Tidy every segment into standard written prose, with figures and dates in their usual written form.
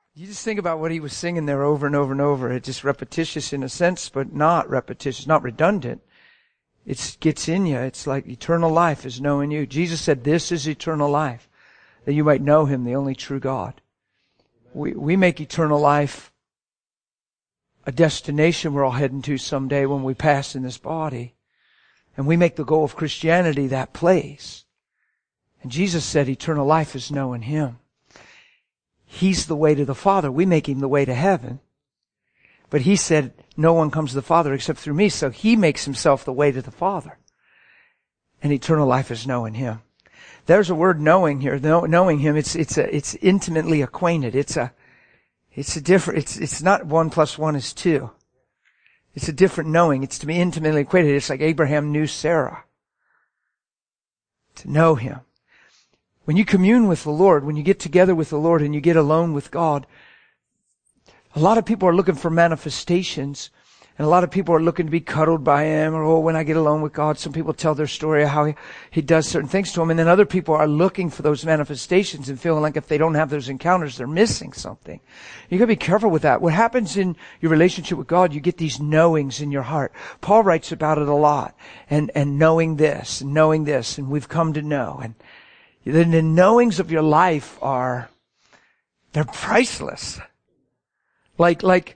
You just think about what he was singing there over and over and over. It's just repetitious in a sense, but not repetitious, not redundant. It gets in you. It's like eternal life is knowing you. Jesus said, this is eternal life, that you might know him, the only true God. We make eternal life a destination we're all heading to someday when we pass in this body. And we make the goal of Christianity that place. And Jesus said eternal life is knowing him. He's the way to the Father. We make him the way to heaven. But he said, no one comes to the Father except through me. So he makes himself the way to the Father. And eternal life is knowing him. There's a word knowing here. Knowing him, it's intimately acquainted. It's not 1 + 1 is 2. It's a different knowing. It's to be intimately acquainted. It's like Abraham knew Sarah. To know him. When you commune with the Lord, when you get together with the Lord and you get alone with God, a lot of people are looking for manifestations, and a lot of people are looking to be cuddled by him, or when I get alone with God, some people tell their story of how he does certain things to them, and then other people are looking for those manifestations and feeling like if they don't have those encounters, they're missing something. You gotta be careful with that. What happens in your relationship with God, you get these knowings in your heart. Paul writes about it a lot, and knowing this, and we've come to know, and the knowings of your life they're priceless. Like,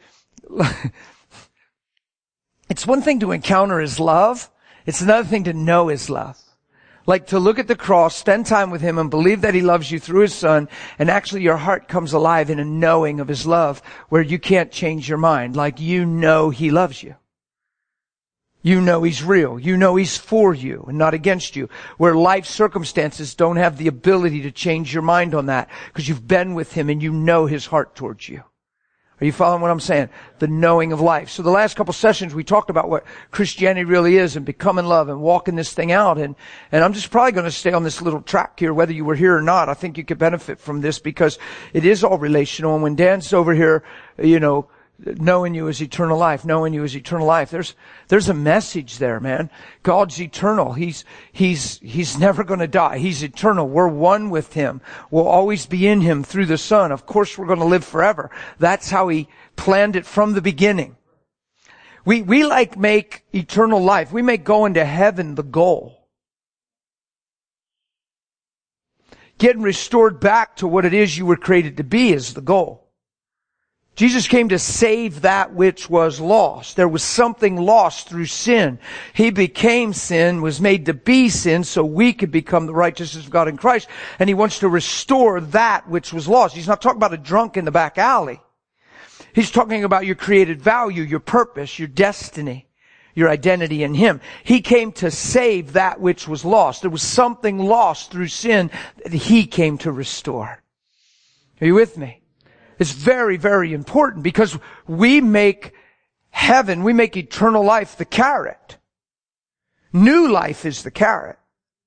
it's one thing to encounter his love. It's another thing to know his love. Like to look at the cross, spend time with him, and believe that he loves you through his son, and actually your heart comes alive in a knowing of his love where you can't change your mind. Like you know he loves you. You know he's real. You know he's for you and not against you. Where life circumstances don't have the ability to change your mind on that because you've been with him and you know his heart towards you. Are you following what I'm saying? The knowing of life. So the last couple sessions we talked about what Christianity really is and becoming love and walking this thing out. And I'm just probably going to stay on this little track here, whether you were here or not. I think you could benefit from this because it is all relational. And when Dan's over here, knowing you is eternal life, knowing you is eternal life. There's a message there, man. God's eternal. He's never going to die. He's eternal. We're one with him. We'll always be in him through the Son. Of course, we're going to live forever. That's how he planned it from the beginning. We make eternal life. We make going to heaven the goal. Getting restored back to what it is you were created to be is the goal. Jesus came to save that which was lost. There was something lost through sin. He became sin, was made to be sin, so we could become the righteousness of God in Christ. And he wants to restore that which was lost. He's not talking about a drunk in the back alley. He's talking about your created value, your purpose, your destiny, your identity in him. He came to save that which was lost. There was something lost through sin that he came to restore. Are you with me? It's very, very important because we make heaven, we make eternal life the carrot. New life is the carrot.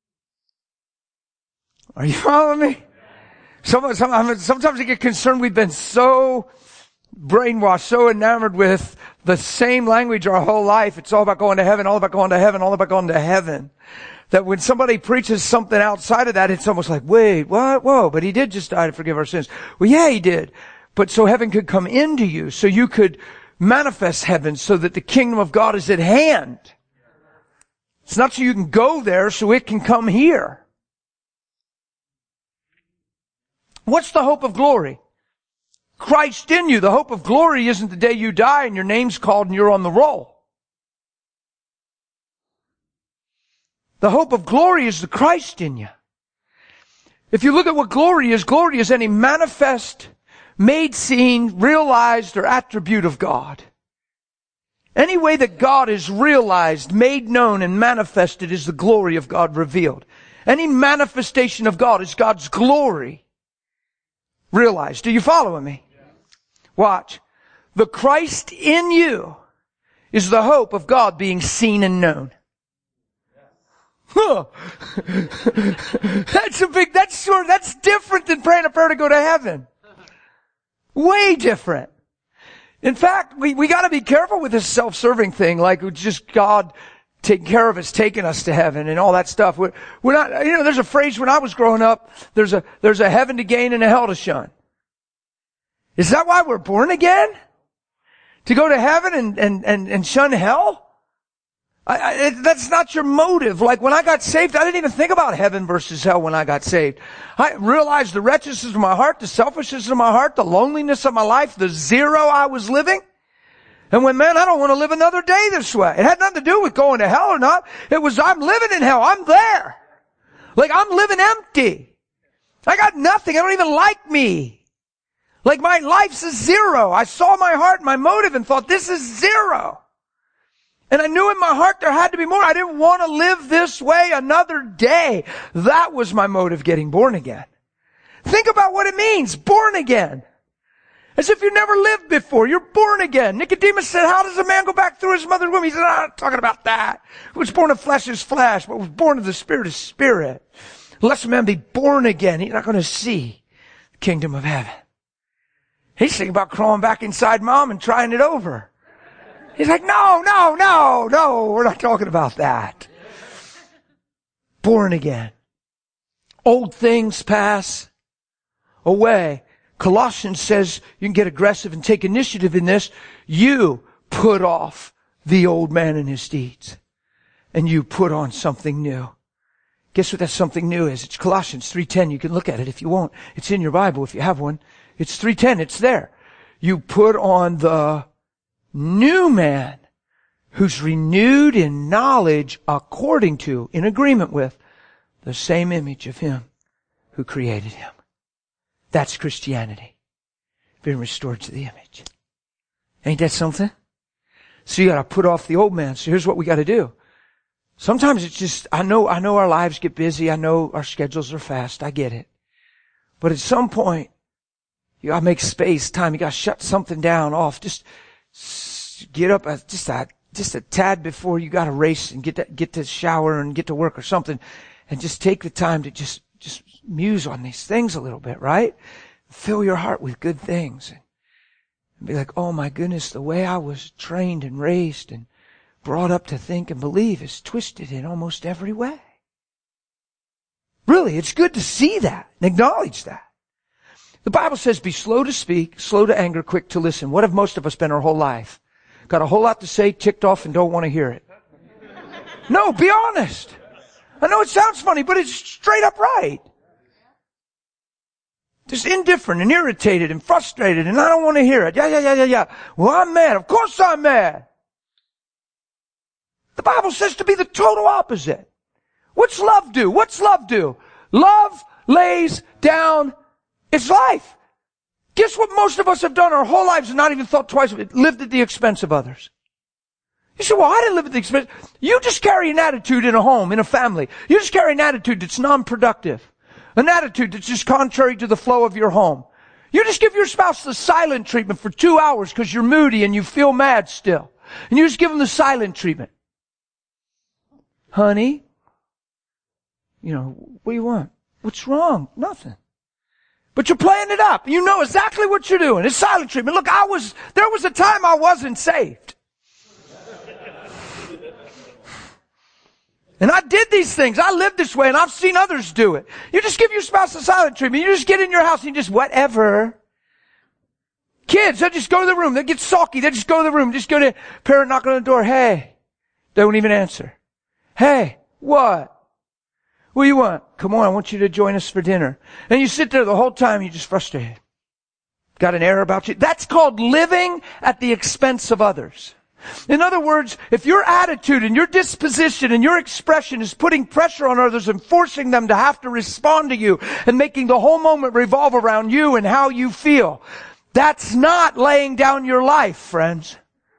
Are you following me? Sometimes I get concerned we've been so brainwashed, so enamored with the same language our whole life. It's all about going to heaven, all about going to heaven, all about going to heaven. That when somebody preaches something outside of that, it's almost like, wait, what? Whoa, but he did just die to forgive our sins. Well, yeah, he did. But so heaven could come into you, so you could manifest heaven, so that the kingdom of God is at hand. It's not so you can go there, so it can come here. What's the hope of glory? Christ in you. The hope of glory isn't the day you die and your name's called and you're on the roll. The hope of glory is the Christ in you. If you look at what glory is any manifest, made seen, realized, or attribute of God. Any way that God is realized, made known, and manifested is the glory of God revealed. Any manifestation of God is God's glory realized. Do you follow me? Watch. The Christ in you is the hope of God being seen and known. Huh. That's different than praying a prayer to go to heaven. Way different. In fact, we gotta be careful with this self-serving thing, like just God taking care of us, taking us to heaven and all that stuff. We're not, there's a phrase when I was growing up, there's a heaven to gain and a hell to shun. Is that why we're born again? To go to heaven and shun hell? That's not your motive. Like when I got saved, I didn't even think about heaven versus hell when I got saved. I realized the wretchedness of my heart, the selfishness of my heart, the loneliness of my life, the zero I was living. And when, man, I don't want to live another day this way. It had nothing to do with going to hell or not. It was, I'm living in hell. I'm there. Like I'm living empty. I got nothing. I don't even like me. Like my life's a zero. I saw my heart, my motive, and thought, this is zero. And I knew in my heart there had to be more. I didn't want to live this way another day. That was my motive getting born again. Think about what it means, born again. As if you never lived before. You're born again. Nicodemus said, how does a man go back through his mother's womb? He said, I'm not talking about that. Who was born of flesh is flesh, but was born of the Spirit is spirit. Unless a man be born again, he's not going to see the kingdom of heaven. He's thinking about crawling back inside mom and trying it over. He's like, no, we're not talking about that. Born again. Old things pass away. Colossians says you can get aggressive and take initiative in this. You put off the old man and his deeds. And you put on something new. Guess what that something new is? It's Colossians 3:10. You can look at it if you want. It's in your Bible if you have one. It's 3:10. It's there. You put on the new man who's renewed in knowledge according to, in agreement with, the same image of him who created him. That's Christianity. Being restored to the image. Ain't that something? So you gotta put off the old man. So here's what we gotta do. Sometimes it's just, I know our lives get busy. I know our schedules are fast. I get it. But at some point, you gotta make space, time. You gotta shut something down off. Just get up just a tad before you gotta race and get to shower and get to work or something. And just take the time to just muse on these things a little bit, right? Fill your heart with good things. And be like, oh my goodness, the way I was trained and raised and brought up to think and believe is twisted in almost every way. Really, it's good to see that and acknowledge that. The Bible says, be slow to speak, slow to anger, quick to listen. What have most of us been our whole life? Got a whole lot to say, ticked off, and don't want to hear it. No, be honest. I know it sounds funny, but it's straight up right. Just indifferent and irritated and frustrated, and I don't want to hear it. Yeah. Well, I'm mad. Of course I'm mad. The Bible says to be the total opposite. What's love do? What's love do? Love lays down its life. Guess what most of us have done our whole lives and not even thought twice of it? Lived at the expense of others. You say, well, I didn't live at the expense. You just carry an attitude in a home, in a family. You just carry an attitude that's non-productive. An attitude that's just contrary to the flow of your home. You just give your spouse the silent treatment for 2 hours because you're moody and you feel mad still. And you just give them the silent treatment. Honey, what do you want? What's wrong? Nothing. But you're playing it up. You know exactly what you're doing. It's silent treatment. Look, there was a time I wasn't saved. And I did these things. I lived this way and I've seen others do it. You just give your spouse a silent treatment. You just get in your house and you just whatever. Kids, they just go to the room. They get sulky. They just go to the room. Just go to parent, knock on the door. Hey. They won't even answer. Hey, what? What do you want? Come on, I want you to join us for dinner. And you sit there the whole time, you're just frustrated. Got an error about you. That's called living at the expense of others. In other words, if your attitude and your disposition and your expression is putting pressure on others and forcing them to have to respond to you and making the whole moment revolve around you and how you feel, that's not laying down your life, friends.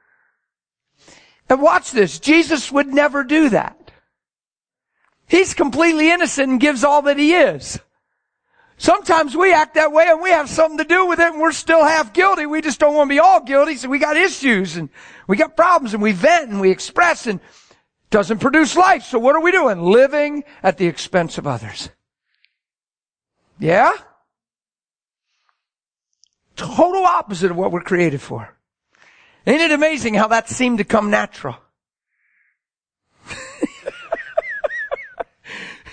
And watch this. Jesus would never do that. He's completely innocent and gives all that he is. Sometimes we act that way and we have something to do with it and we're still half guilty. We just don't want to be all guilty, so we got issues and we got problems and we vent and we express and it doesn't produce life. So what are we doing? Living at the expense of others. Yeah? Total opposite of what we're created for. Ain't it amazing how that seemed to come natural?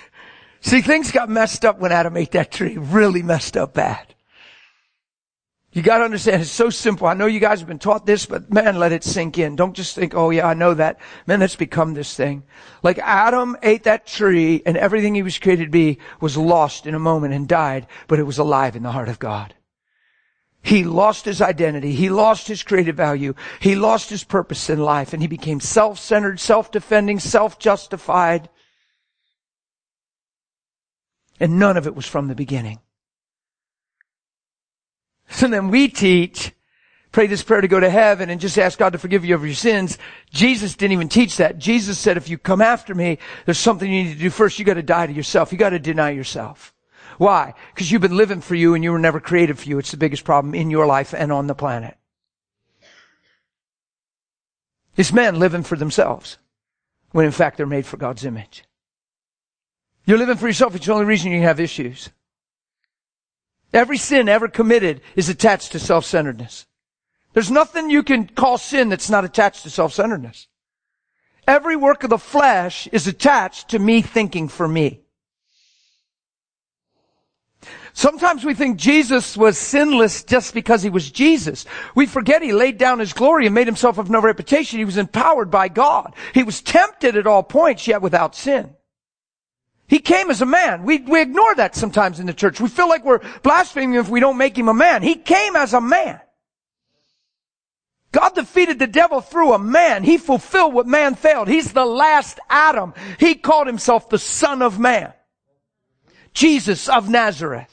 See, things got messed up when Adam ate that tree. Really messed up bad. You got to understand, it's so simple. I know you guys have been taught this, but man, let it sink in. Don't just think, oh yeah, I know that. Man, that's become this thing. Like Adam ate that tree and everything he was created to be was lost in a moment and died, but it was alive in the heart of God. He lost his identity. He lost his creative value. He lost his purpose in life, and he became self-centered, self-defending, self-justified. And none of it was from the beginning. So then we teach, pray this prayer to go to heaven and just ask God to forgive you of your sins. Jesus didn't even teach that. Jesus said, if you come after me, there's something you need to do first. You got to die to yourself. You got to deny yourself. Why? Because you've been living for you and you were never created for you. It's the biggest problem in your life and on the planet. It's men living for themselves when in fact they're made for God's image. You're living for yourself. It's the only reason you have issues. Every sin ever committed is attached to self-centeredness. There's nothing you can call sin that's not attached to self-centeredness. Every work of the flesh is attached to me thinking for me. Sometimes we think Jesus was sinless just because he was Jesus. We forget he laid down his glory and made himself of no reputation. He was empowered by God. He was tempted at all points, yet without sin. He came as a man. We ignore that sometimes in the church. We feel like we're blaspheming if we don't make him a man. He came as a man. God defeated the devil through a man. He fulfilled what man failed. He's the last Adam. He called himself the Son of Man. Jesus of Nazareth.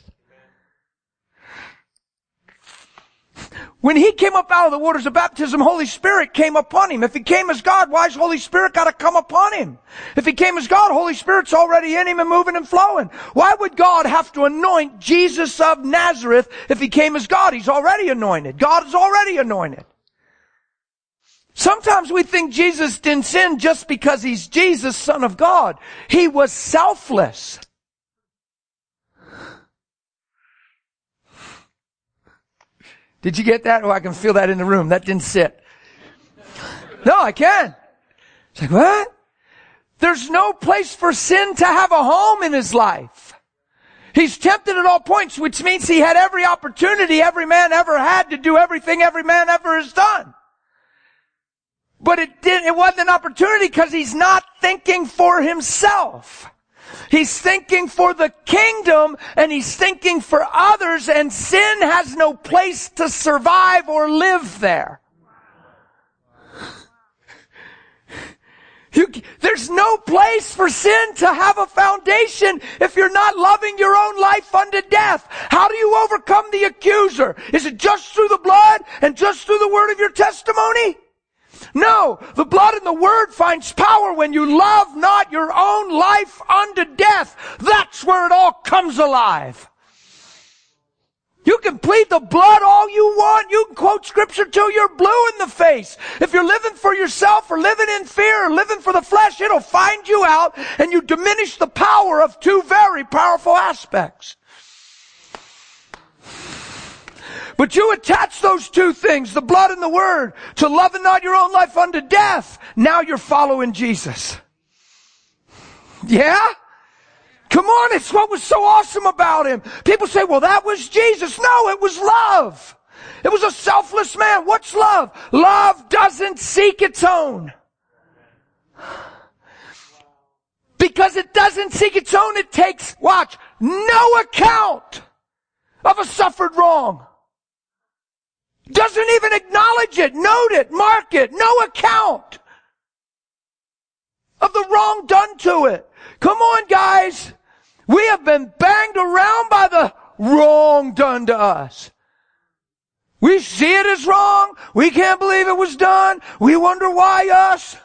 When he came up out of the waters of baptism, Holy Spirit came upon him. If he came as God, why has Holy Spirit got to come upon him? If he came as God, Holy Spirit's already in him and moving and flowing. Why would God have to anoint Jesus of Nazareth if he came as God? He's already anointed. God is already anointed. Sometimes we think Jesus didn't sin just because he's Jesus, Son of God. He was selfless. Did you get that? Oh, I can feel that in the room. That didn't sit. No, I can. It's like, what? There's no place for sin to have a home in his life. He's tempted at all points, which means he had every opportunity every man ever had to do everything every man ever has done. But it wasn't an opportunity because he's not thinking for himself. He's thinking for the kingdom and he's thinking for others, and sin has no place to survive or live there. There's no place for sin to have a foundation if you're not loving your own life unto death. How do you overcome the accuser? Is it just through the blood and just through the word of your testimony? No, the blood and the word finds power when you love not your own life unto death. That's where it all comes alive. You can plead the blood all you want. You can quote scripture till you're blue in the face. If you're living for yourself or living in fear or living for the flesh, it'll find you out and you diminish the power of two very powerful aspects. But you attach those two things, the blood and the word, to loving not your own life unto death. Now you're following Jesus. Yeah? Come on, it's what was so awesome about him. People say, well, that was Jesus. No, it was love. It was a selfless man. What's love? Love doesn't seek its own. Because it doesn't seek its own, it takes, watch, no account of a suffered wrong. Doesn't even acknowledge it, note it, mark it, no account of the wrong done to it. Come on, guys. We have been banged around by the wrong done to us. We see it as wrong. We can't believe it was done. We wonder why us.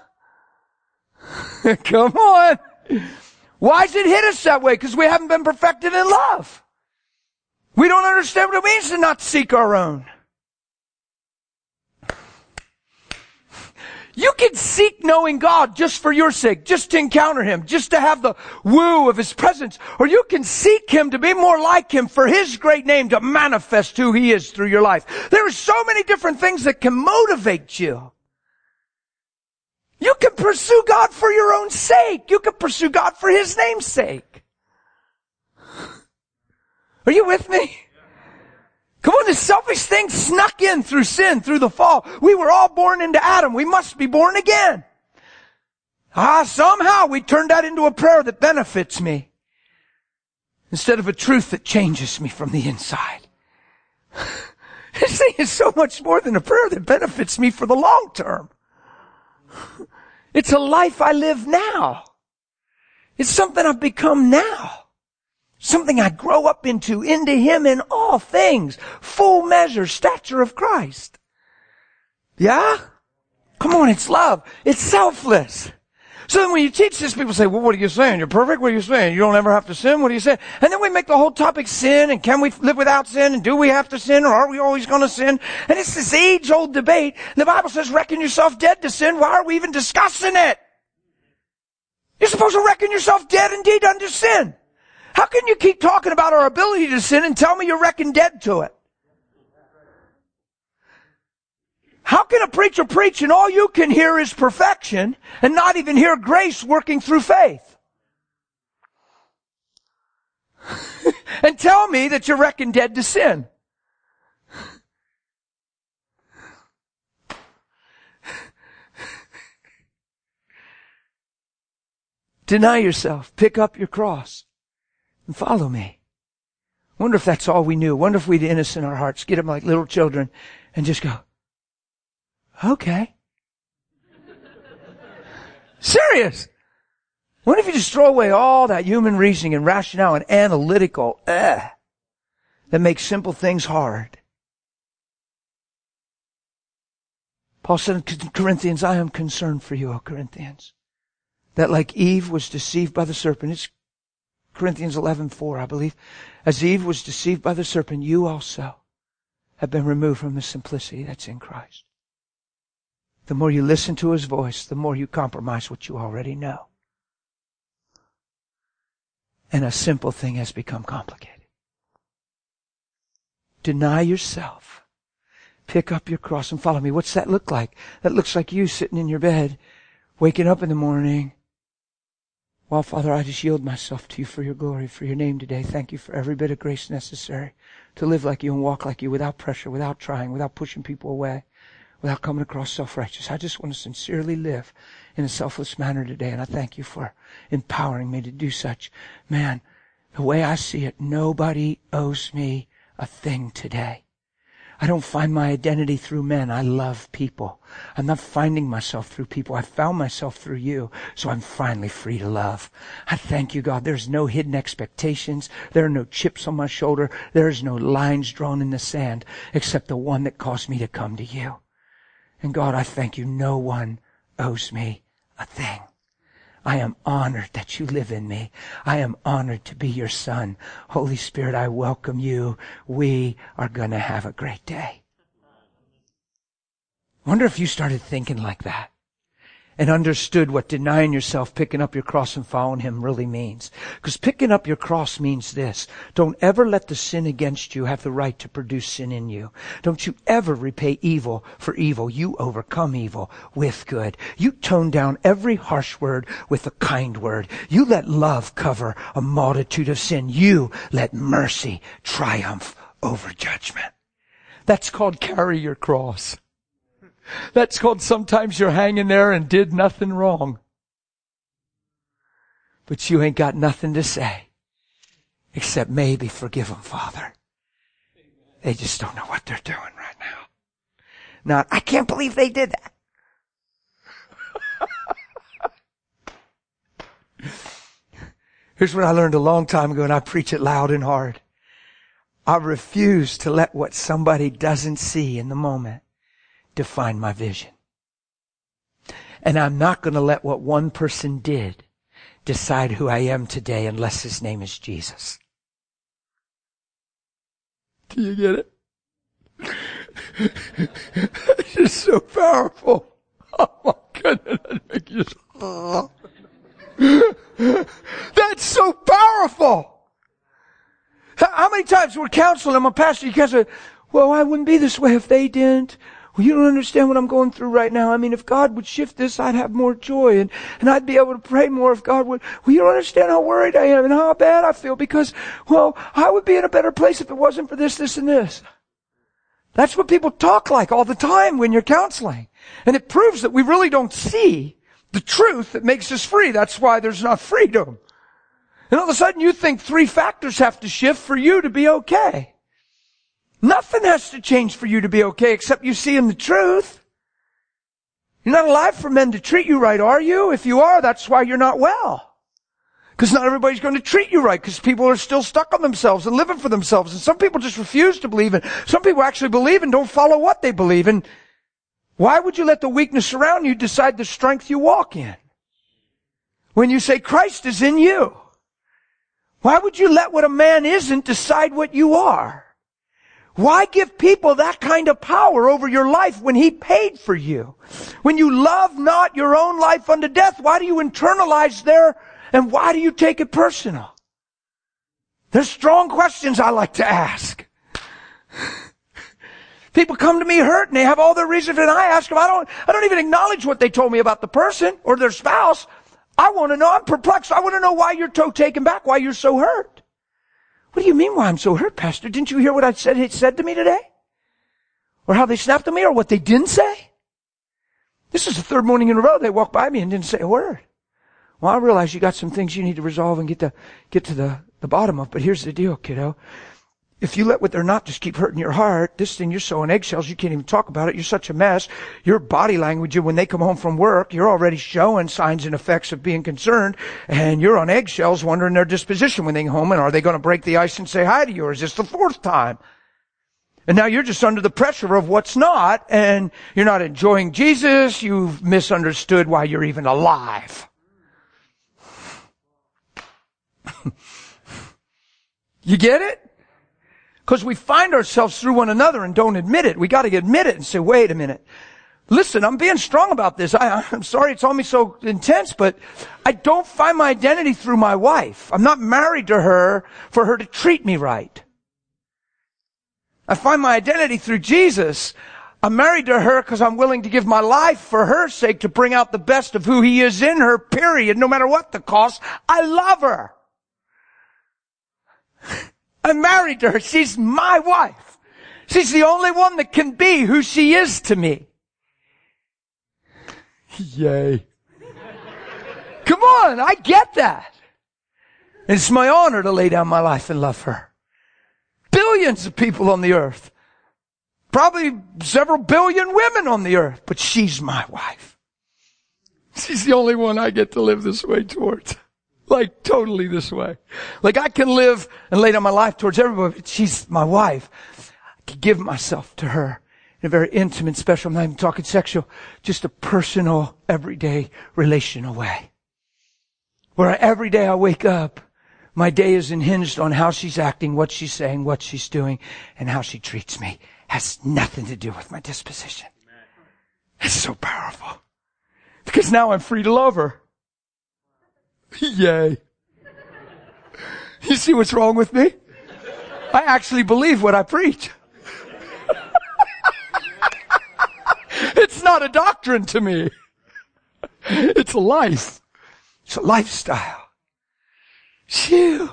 Come on. Why does it hit us that way? Because we haven't been perfected in love. We don't understand what it means to not seek our own. You can seek knowing God just for your sake, just to encounter him, just to have the woo of his presence. Or you can seek him to be more like him for his great name to manifest who he is through your life. There are so many different things that can motivate you. You can pursue God for your own sake. You can pursue God for his name's sake. Are you with me? Come on, this selfish thing snuck in through sin, through the fall. We were all born into Adam. We must be born again. Somehow we turned that into a prayer that benefits me instead of a truth that changes me from the inside. This thing is so much more than a prayer that benefits me for the long term. It's a life I live now. It's something I've become now. Something I grow up into Him in all things. Full measure, stature of Christ. Yeah? Come on, it's love. It's selfless. So then when you teach this, people say, well, what are you saying? You're perfect? What are you saying? You don't ever have to sin? What are you saying? And then we make the whole topic sin, and can we live without sin, and do we have to sin, or are we always going to sin? And it's this age-old debate. The Bible says, reckon yourself dead to sin. Why are we even discussing it? You're supposed to reckon yourself dead indeed unto sin. How can you keep talking about our ability to sin and tell me you're reckoned dead to it? How can a preacher preach and all you can hear is perfection and not even hear grace working through faith? And tell me that you're reckoned dead to sin. Deny yourself, pick up your cross, and follow me. Wonder if that's all we knew. Wonder if we'd innocent our hearts, get them like little children, and just go, okay. Serious. What if you just throw away all that human reasoning and rationale and analytical, that makes simple things hard? Paul said in Corinthians, I am concerned for you, O Corinthians, that like Eve was deceived by the serpent. It's Corinthians 11:4, I believe. As Eve was deceived by the serpent, you also have been removed from the simplicity that's in Christ. The more you listen to His voice, the more you compromise what you already know. And a simple thing has become complicated. Deny yourself. Pick up your cross and follow me. What's that look like? That looks like you sitting in your bed, waking up in the morning. Well, Father, I just yield myself to you for your glory, for your name today. Thank you for every bit of grace necessary to live like you and walk like you without pressure, without trying, without pushing people away, without coming across self-righteous. I just want to sincerely live in a selfless manner today, and I thank you for empowering me to do such. Man, the way I see it, nobody owes me a thing today. I don't find my identity through men. I love people. I'm not finding myself through people. I found myself through you, so I'm finally free to love. I thank you, God. There's no hidden expectations. There are no chips on my shoulder. There's no lines drawn in the sand, except the one that caused me to come to you. And God, I thank you. No one owes me a thing. I am honored that you live in me. I am honored to be your son. Holy Spirit, I welcome you. We are going to have a great day. Wonder if you started thinking like that and understood what denying yourself, picking up your cross and following Him really means. Because picking up your cross means this. Don't ever let the sin against you have the right to produce sin in you. Don't you ever repay evil for evil. You overcome evil with good. You tone down every harsh word with a kind word. You let love cover a multitude of sin. You let mercy triumph over judgment. That's called carry your cross. That's called sometimes you're hanging there and did nothing wrong. But you ain't got nothing to say except maybe forgive them, Father. They just don't know what they're doing right now. Not, I can't believe they did that. Here's what I learned a long time ago, and I preach it loud and hard. I refuse to let what somebody doesn't see in the moment define my vision. And I'm not going to let what one person did decide who I am today unless his name is Jesus. Do you get it? It's just so powerful. Oh my goodness. That makes you That's so powerful. How many times we're counseling, I'm a pastor, you guys say, well, I wouldn't be this way if they didn't. Well, you don't understand what I'm going through right now. I mean, if God would shift this, I'd have more joy and I'd be able to pray more if God would. Well, you don't understand how worried I am and how bad I feel because, well, I would be in a better place if it wasn't for this, this, and this. That's what people talk like all the time when you're counseling. And it proves that we really don't see the truth that makes us free. That's why there's not freedom. And all of a sudden you think 3 factors have to shift for you to be okay. Nothing has to change for you to be okay except you see in the truth. You're not alive for men to treat you right, are you? If you are, that's why you're not well. Because not everybody's going to treat you right, because people are still stuck on themselves and living for themselves. And some people just refuse to believe, and some people actually believe and don't follow what they believe. And why would you let the weakness around you decide the strength you walk in? When you say Christ is in you. Why would you let what a man isn't decide what you are? Why give people that kind of power over your life when He paid for you? When you love not your own life unto death, why do you internalize their, and why do you take it personal? There's strong questions I like to ask. People come to me hurt and they have all their reasons, and I ask them, I don't even acknowledge what they told me about the person or their spouse. I want to know, I'm perplexed. I want to know why you're taken back, why you're so hurt. What do you mean why I'm so hurt, Pastor? Didn't you hear what it said to me today? Or how they snapped at me, or what they didn't say? This is the 3rd morning in a row they walked by me and didn't say a word. Well, I realize you got some things you need to resolve and get to the bottom of, but here's the deal, kiddo. If you let what they're not just keep hurting your heart, this thing you're sowing eggshells, you can't even talk about it, you're such a mess. Your body language, when they come home from work, you're already showing signs and effects of being concerned, and you're on eggshells wondering their disposition when they get home, and are they going to break the ice and say hi to you, or is this the 4th time? And now you're just under the pressure of what's not, and you're not enjoying Jesus, you've misunderstood why you're even alive. You get it? Because we find ourselves through one another and don't admit it. We got to admit it and say, wait a minute. Listen, I'm being strong about this. I'm sorry it's on me so intense, but I don't find my identity through my wife. I'm not married to her for her to treat me right. I find my identity through Jesus. I'm married to her because I'm willing to give my life for her sake to bring out the best of who He is in her, period. No matter what the cost, I love her. I'm married to her. She's my wife. She's the only one that can be who she is to me. Yay. Come on, I get that. It's my honor to lay down my life and love her. Billions of people on the earth. Probably several billion women on the earth, but she's my wife. She's the only one I get to live this way towards. Like totally this way. Like I can live and lay down my life towards everybody, but she's my wife. I can give myself to her in a very intimate, special, I'm not even talking sexual, just a personal, everyday, relational way. Where every day I wake up, my day is hinged on how she's acting, what she's saying, what she's doing, and how she treats me. Has nothing to do with my disposition. It's so powerful. Because now I'm free to love her. Yay. You see what's wrong with me? I actually believe what I preach. It's not a doctrine to me. It's a life. It's a lifestyle. Phew.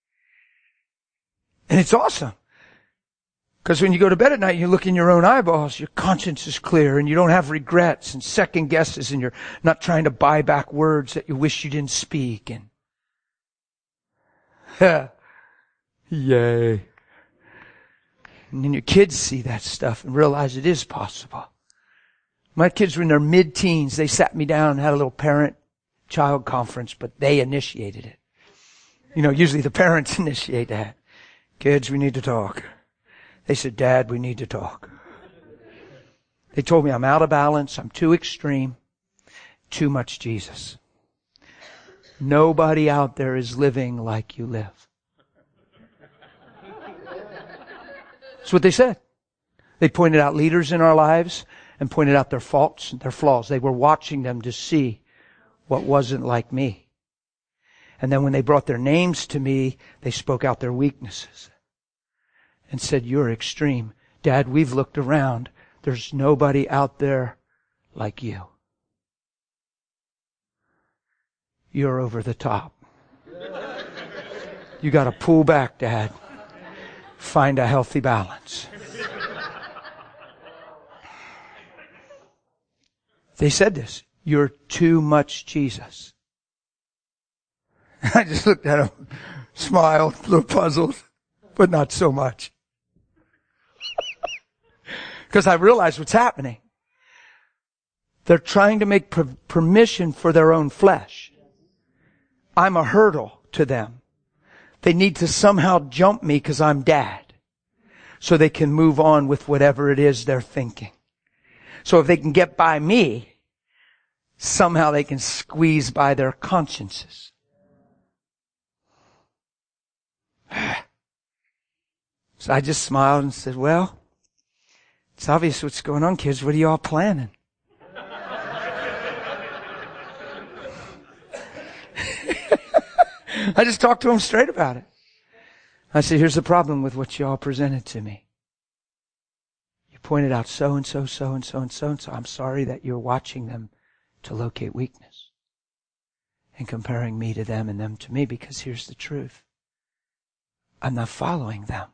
And it's awesome. Because when you go to bed at night, you look in your own eyeballs, your conscience is clear, and you don't have regrets and second guesses, and you're not trying to buy back words that you wish you didn't speak. And yay. And then your kids see that stuff and realize it is possible. My kids were in their mid-teens. They sat me down and had a little parent-child conference, but they initiated it. You know, usually the parents initiate that. Kids, we need to talk. They said, Dad, we need to talk. They told me I'm out of balance, I'm too extreme, too much Jesus. Nobody out there is living like you live. That's what they said. They pointed out leaders in our lives and pointed out their faults and their flaws. They were watching them to see what wasn't like me. And then when they brought their names to me, they spoke out their weaknesses and said, you're extreme. Dad, we've looked around. There's nobody out there like you. You're over the top. You got to pull back, Dad. Find a healthy balance. They said this, "You're too much Jesus." I just looked at him, smiled, a little puzzled, but not so much. Because I realized what's happening. They're trying to make permission for their own flesh. I'm a hurdle to them. They need to somehow jump me because I'm dad, so they can move on with whatever it is they're thinking. So if they can get by me, somehow they can squeeze by their consciences. So I just smiled and said, "Well, it's obvious what's going on, kids. What are you all planning?" I just talked to them straight about it. I said, "Here's the problem with what you all presented to me. You pointed out so and so, so and so and so and so. I'm sorry that you're watching them to locate weakness and comparing me to them and them to me, because here's the truth. I'm not following them.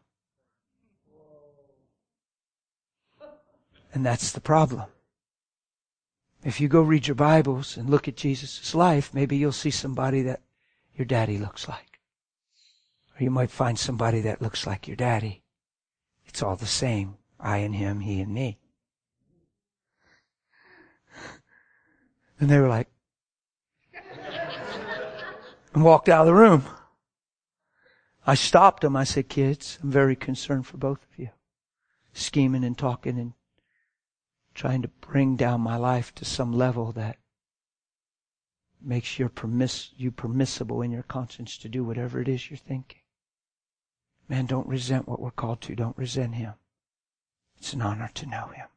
And that's the problem. If you go read your Bibles and look at Jesus' life, maybe you'll see somebody that your daddy looks like. Or you might find somebody that looks like your daddy. It's all the same. I and him, he and me." And they were like, and walked out of the room. I stopped them. I said, "Kids, I'm very concerned for both of you. Scheming and talking and trying to bring down my life to some level that makes you permissible in your conscience to do whatever it is you're thinking. Man, don't resent what we're called to. Don't resent him. It's an honor to know him."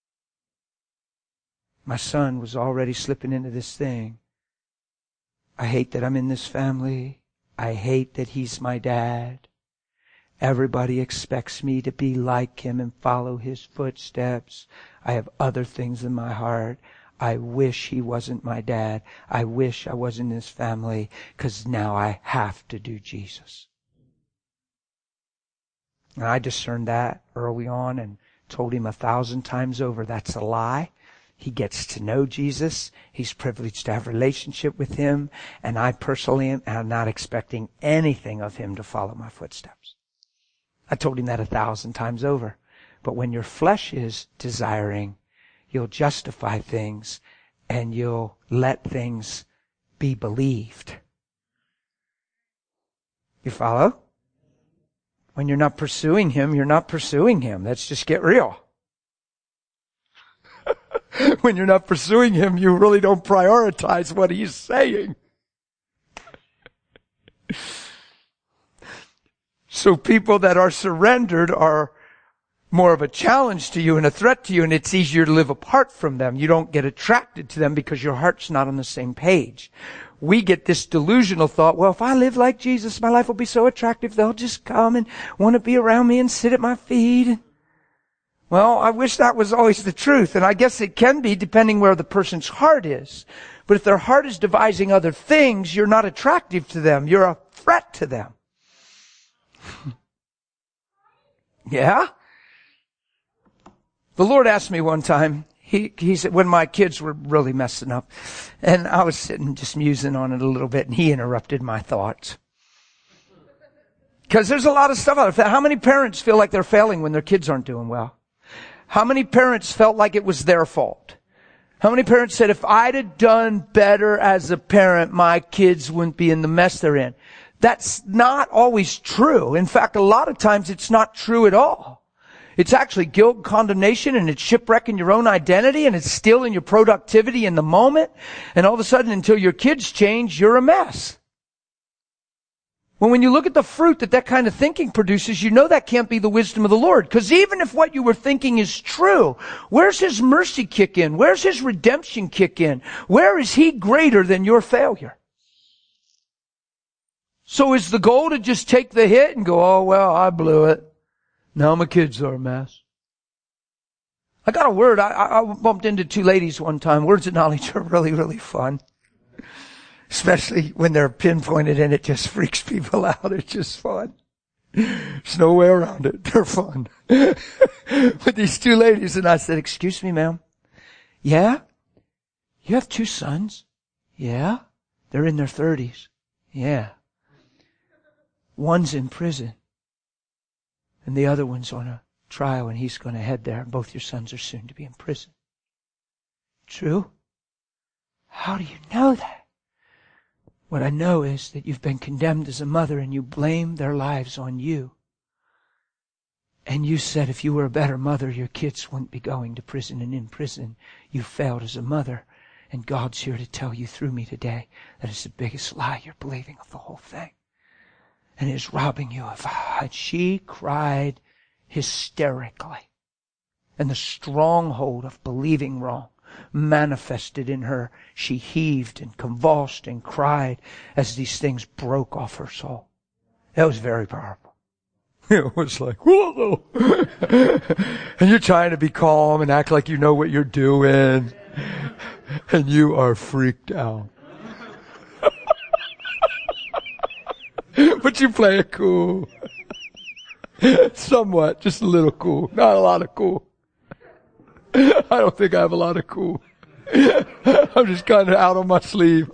My son was already slipping into this thing. I hate that I'm in this family. I hate that he's my dad. Everybody expects me to be like him and follow his footsteps. I have other things in my heart. I wish he wasn't my dad. I wish I was in this family, because now I have to do Jesus. And I discerned that early on and told him 1,000 times over, that's a lie. He gets to know Jesus. He's privileged to have a relationship with him. And I personally am not expecting anything of him to follow my footsteps. I told him that 1,000 times over. But when your flesh is desiring, you'll justify things and you'll let things be believed. You follow? When you're not pursuing him, you're not pursuing him. Let's just get real. When you're not pursuing him, you really don't prioritize what he's saying. So people that are surrendered are more of a challenge to you and a threat to you, and it's easier to live apart from them. You don't get attracted to them because your heart's not on the same page. We get this delusional thought, well, if I live like Jesus, my life will be so attractive, they'll just come and want to be around me and sit at my feet. Well, I wish that was always the truth, and I guess it can be depending where the person's heart is. But if their heart is devising other things, you're not attractive to them. You're a threat to them. Yeah? The Lord asked me one time, he said, when my kids were really messing up, and I was sitting just musing on it a little bit, and he interrupted my thoughts. Because there's a lot of stuff out there. How many parents feel like they're failing when their kids aren't doing well? How many parents felt like it was their fault? How many parents said, if I'd have done better as a parent, my kids wouldn't be in the mess they're in? That's not always true. In fact, a lot of times it's not true at all. It's actually guilt and condemnation, and it's shipwrecking your own identity, and it's stealing your productivity in the moment. And all of a sudden, until your kids change, you're a mess. Well, when you look at the fruit that kind of thinking produces, you know that can't be the wisdom of the Lord. Because even if what you were thinking is true, where's his mercy kick in? Where's his redemption kick in? Where is he greater than your failure? So is the goal to just take the hit and go, oh, well, I blew it. Now my kids are a mess. I got a word. I bumped into two ladies one time. Words of knowledge are really, really fun. Especially when they're pinpointed, and it just freaks people out. It's just fun. There's no way around it. They're fun. With these two ladies, and I said, excuse me, ma'am. Yeah? You have 2 sons? Yeah. They're in their 30s. Yeah. One's in prison. And the other one's on a trial and he's going to head there. Both your sons are soon to be in prison. True? How do you know that? What I know is that you've been condemned as a mother and you blame their lives on you. And you said if you were a better mother, your kids wouldn't be going to prison and in prison. You failed as a mother. And God's here to tell you through me today that it's the biggest lie you're believing of the whole thing. And it is robbing you of... And she cried hysterically. And the stronghold of believing wrong manifested in her. She heaved and convulsed and cried as these things broke off her soul. That was very powerful. It was like, whoa! And you're trying to be calm and act like you know what you're doing. And you are freaked out. But you play it cool. Somewhat, just a little cool. Not a lot of cool. I don't think I have a lot of cool. I'm just kind of out on my sleeve.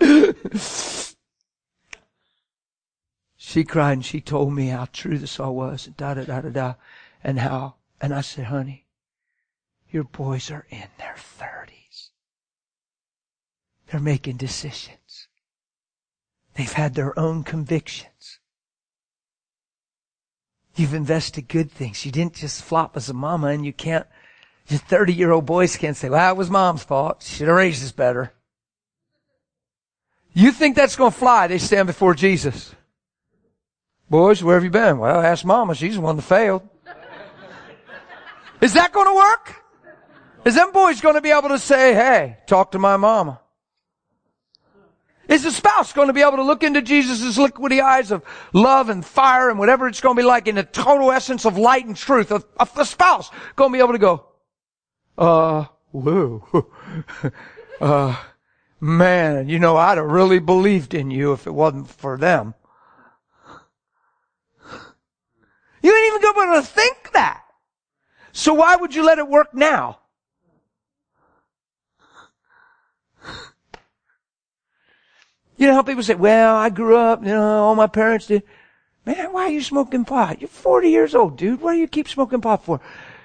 She cried and she told me how true this all was, and da-da-da-da-da, and how, and I said, honey, your boys are in their 30s. They're making decisions. They've had their own convictions. You've invested good things. You didn't just flop as a mama, and you can't, your 30-year-old boys can't say, well, it was mom's fault. She should have raised us better. You think that's going to fly? They stand before Jesus. Boys, where have you been? Well, ask mama. She's the one that failed. Is that going to work? Is them boys going to be able to say, hey, talk to my mama? Is the spouse going to be able to look into Jesus' liquidy eyes of love and fire and whatever it's going to be like in the total essence of light and truth? Of the spouse going to be able to go, whoa, man, you know, I'd have really believed in you if it wasn't for them. You ain't even going to be able to think that. So why would you let it work now? You know how people say, well, I grew up, you know, all my parents did. Man, why are you smoking pot? You're 40 years old, dude. What do you keep smoking pot for?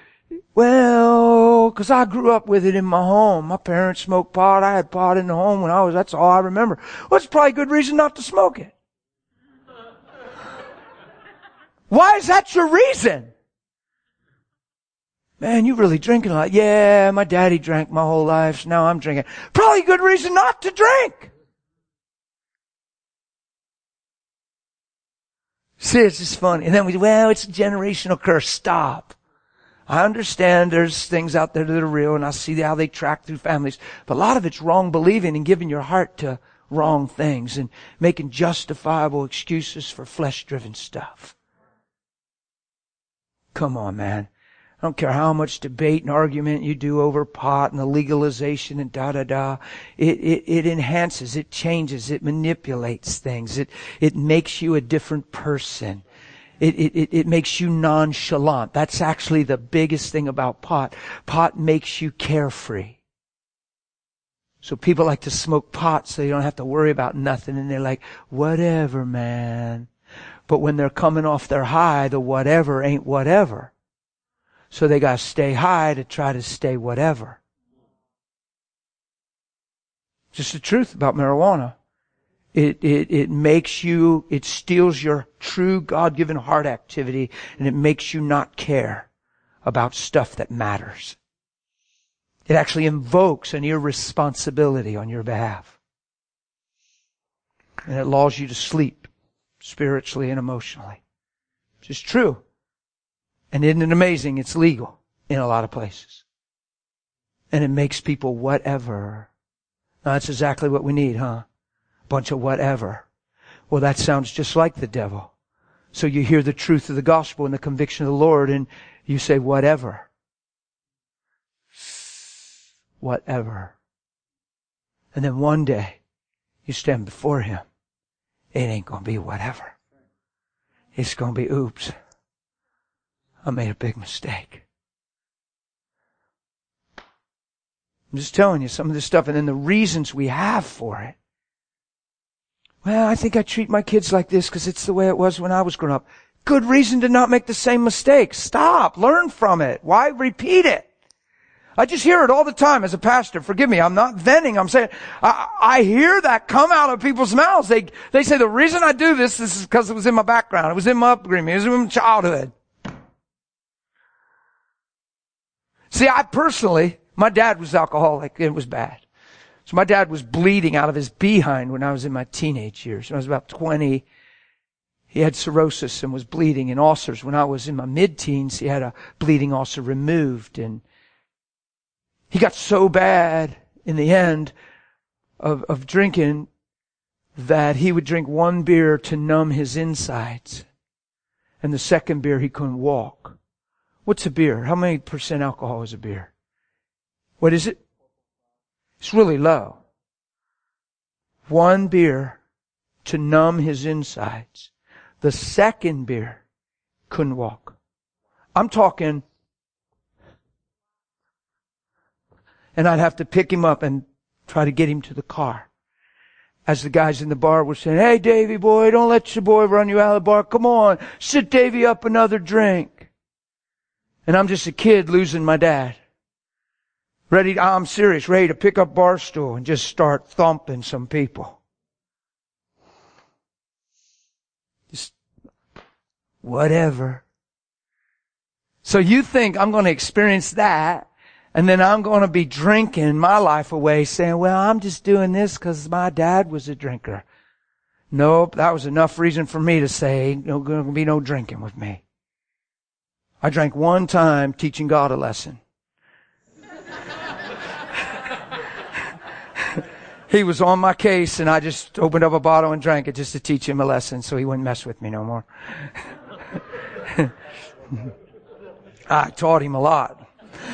Well, 'cause I grew up with it in my home. My parents smoked pot. I had pot in the home when that's all I remember. Well, it's probably a good reason not to smoke it. Why is that your reason? Man, you really drinking a lot. Yeah, my daddy drank my whole life, so now I'm drinking. Probably a good reason not to drink. See, it's just funny. And then it's a generational curse. Stop. I understand there's things out there that are real, and I see how they track through families. But a lot of it's wrong believing and giving your heart to wrong things and making justifiable excuses for flesh-driven stuff. Come on, man. I don't care how much debate and argument you do over pot and the legalization and da-da-da. It enhances, it changes, it manipulates things. It makes you a different person. It makes you nonchalant. That's actually the biggest thing about pot. Pot makes you carefree. So people like to smoke pot so they don't have to worry about nothing, and they're like, whatever, man. But when they're coming off their high, the whatever ain't whatever. So they gotta stay high to try to stay whatever. Just the truth about marijuana. It makes you, it steals your true God-given heart activity, and it makes you not care about stuff that matters. It actually invokes an irresponsibility on your behalf. And it lulls you to sleep spiritually and emotionally. Which is true. And isn't it amazing? It's legal in a lot of places. And it makes people whatever. Now, that's exactly what we need, huh? Bunch of whatever. Well, that sounds just like the devil. So you hear the truth of the gospel and the conviction of the Lord, and you say, whatever. Whatever. And then one day, you stand before Him. It ain't going to be whatever. It's going to be, oops. I made a big mistake. I'm just telling you some of this stuff, and then the reasons we have for it. Well, I think I treat my kids like this because it's the way it was when I was growing up. Good reason to not make the same mistake. Stop. Learn from it. Why repeat it? I just hear it all the time as a pastor. Forgive me, I'm not venting. I'm saying, I hear that come out of people's mouths. They say the reason I do this is because it was in my background. It was in my upbringing. It was in my childhood. See, I personally, my dad was alcoholic. It was bad. So my dad was bleeding out of his behind when I was in my teenage years. When I was about 20, he had cirrhosis and was bleeding and ulcers. When I was in my mid-teens, he had a bleeding ulcer removed. And he got so bad in the end of drinking that he would drink one beer to numb his insides. And the second beer, he couldn't walk. What's a beer? How many % alcohol is a beer? What is it? It's really low. One beer to numb his insides. The second beer couldn't walk. I'm talking, and I'd have to pick him up and try to get him to the car. As the guys in the bar were saying, "Hey, Davy boy, don't let your boy run you out of the bar. Come on, sit Davy up another drink." And I'm just a kid losing my dad. I'm serious, ready to pick up Barstool and just start thumping some people. Just whatever. So you think I'm going to experience that, and then I'm going to be drinking my life away saying, "Well, I'm just doing this because my dad was a drinker." Nope, that was enough reason for me to say, "No, going to be no drinking with me." I drank one time teaching God a lesson. He was on my case, and I just opened up a bottle and drank it just to teach him a lesson so he wouldn't mess with me no more. I taught him a lot.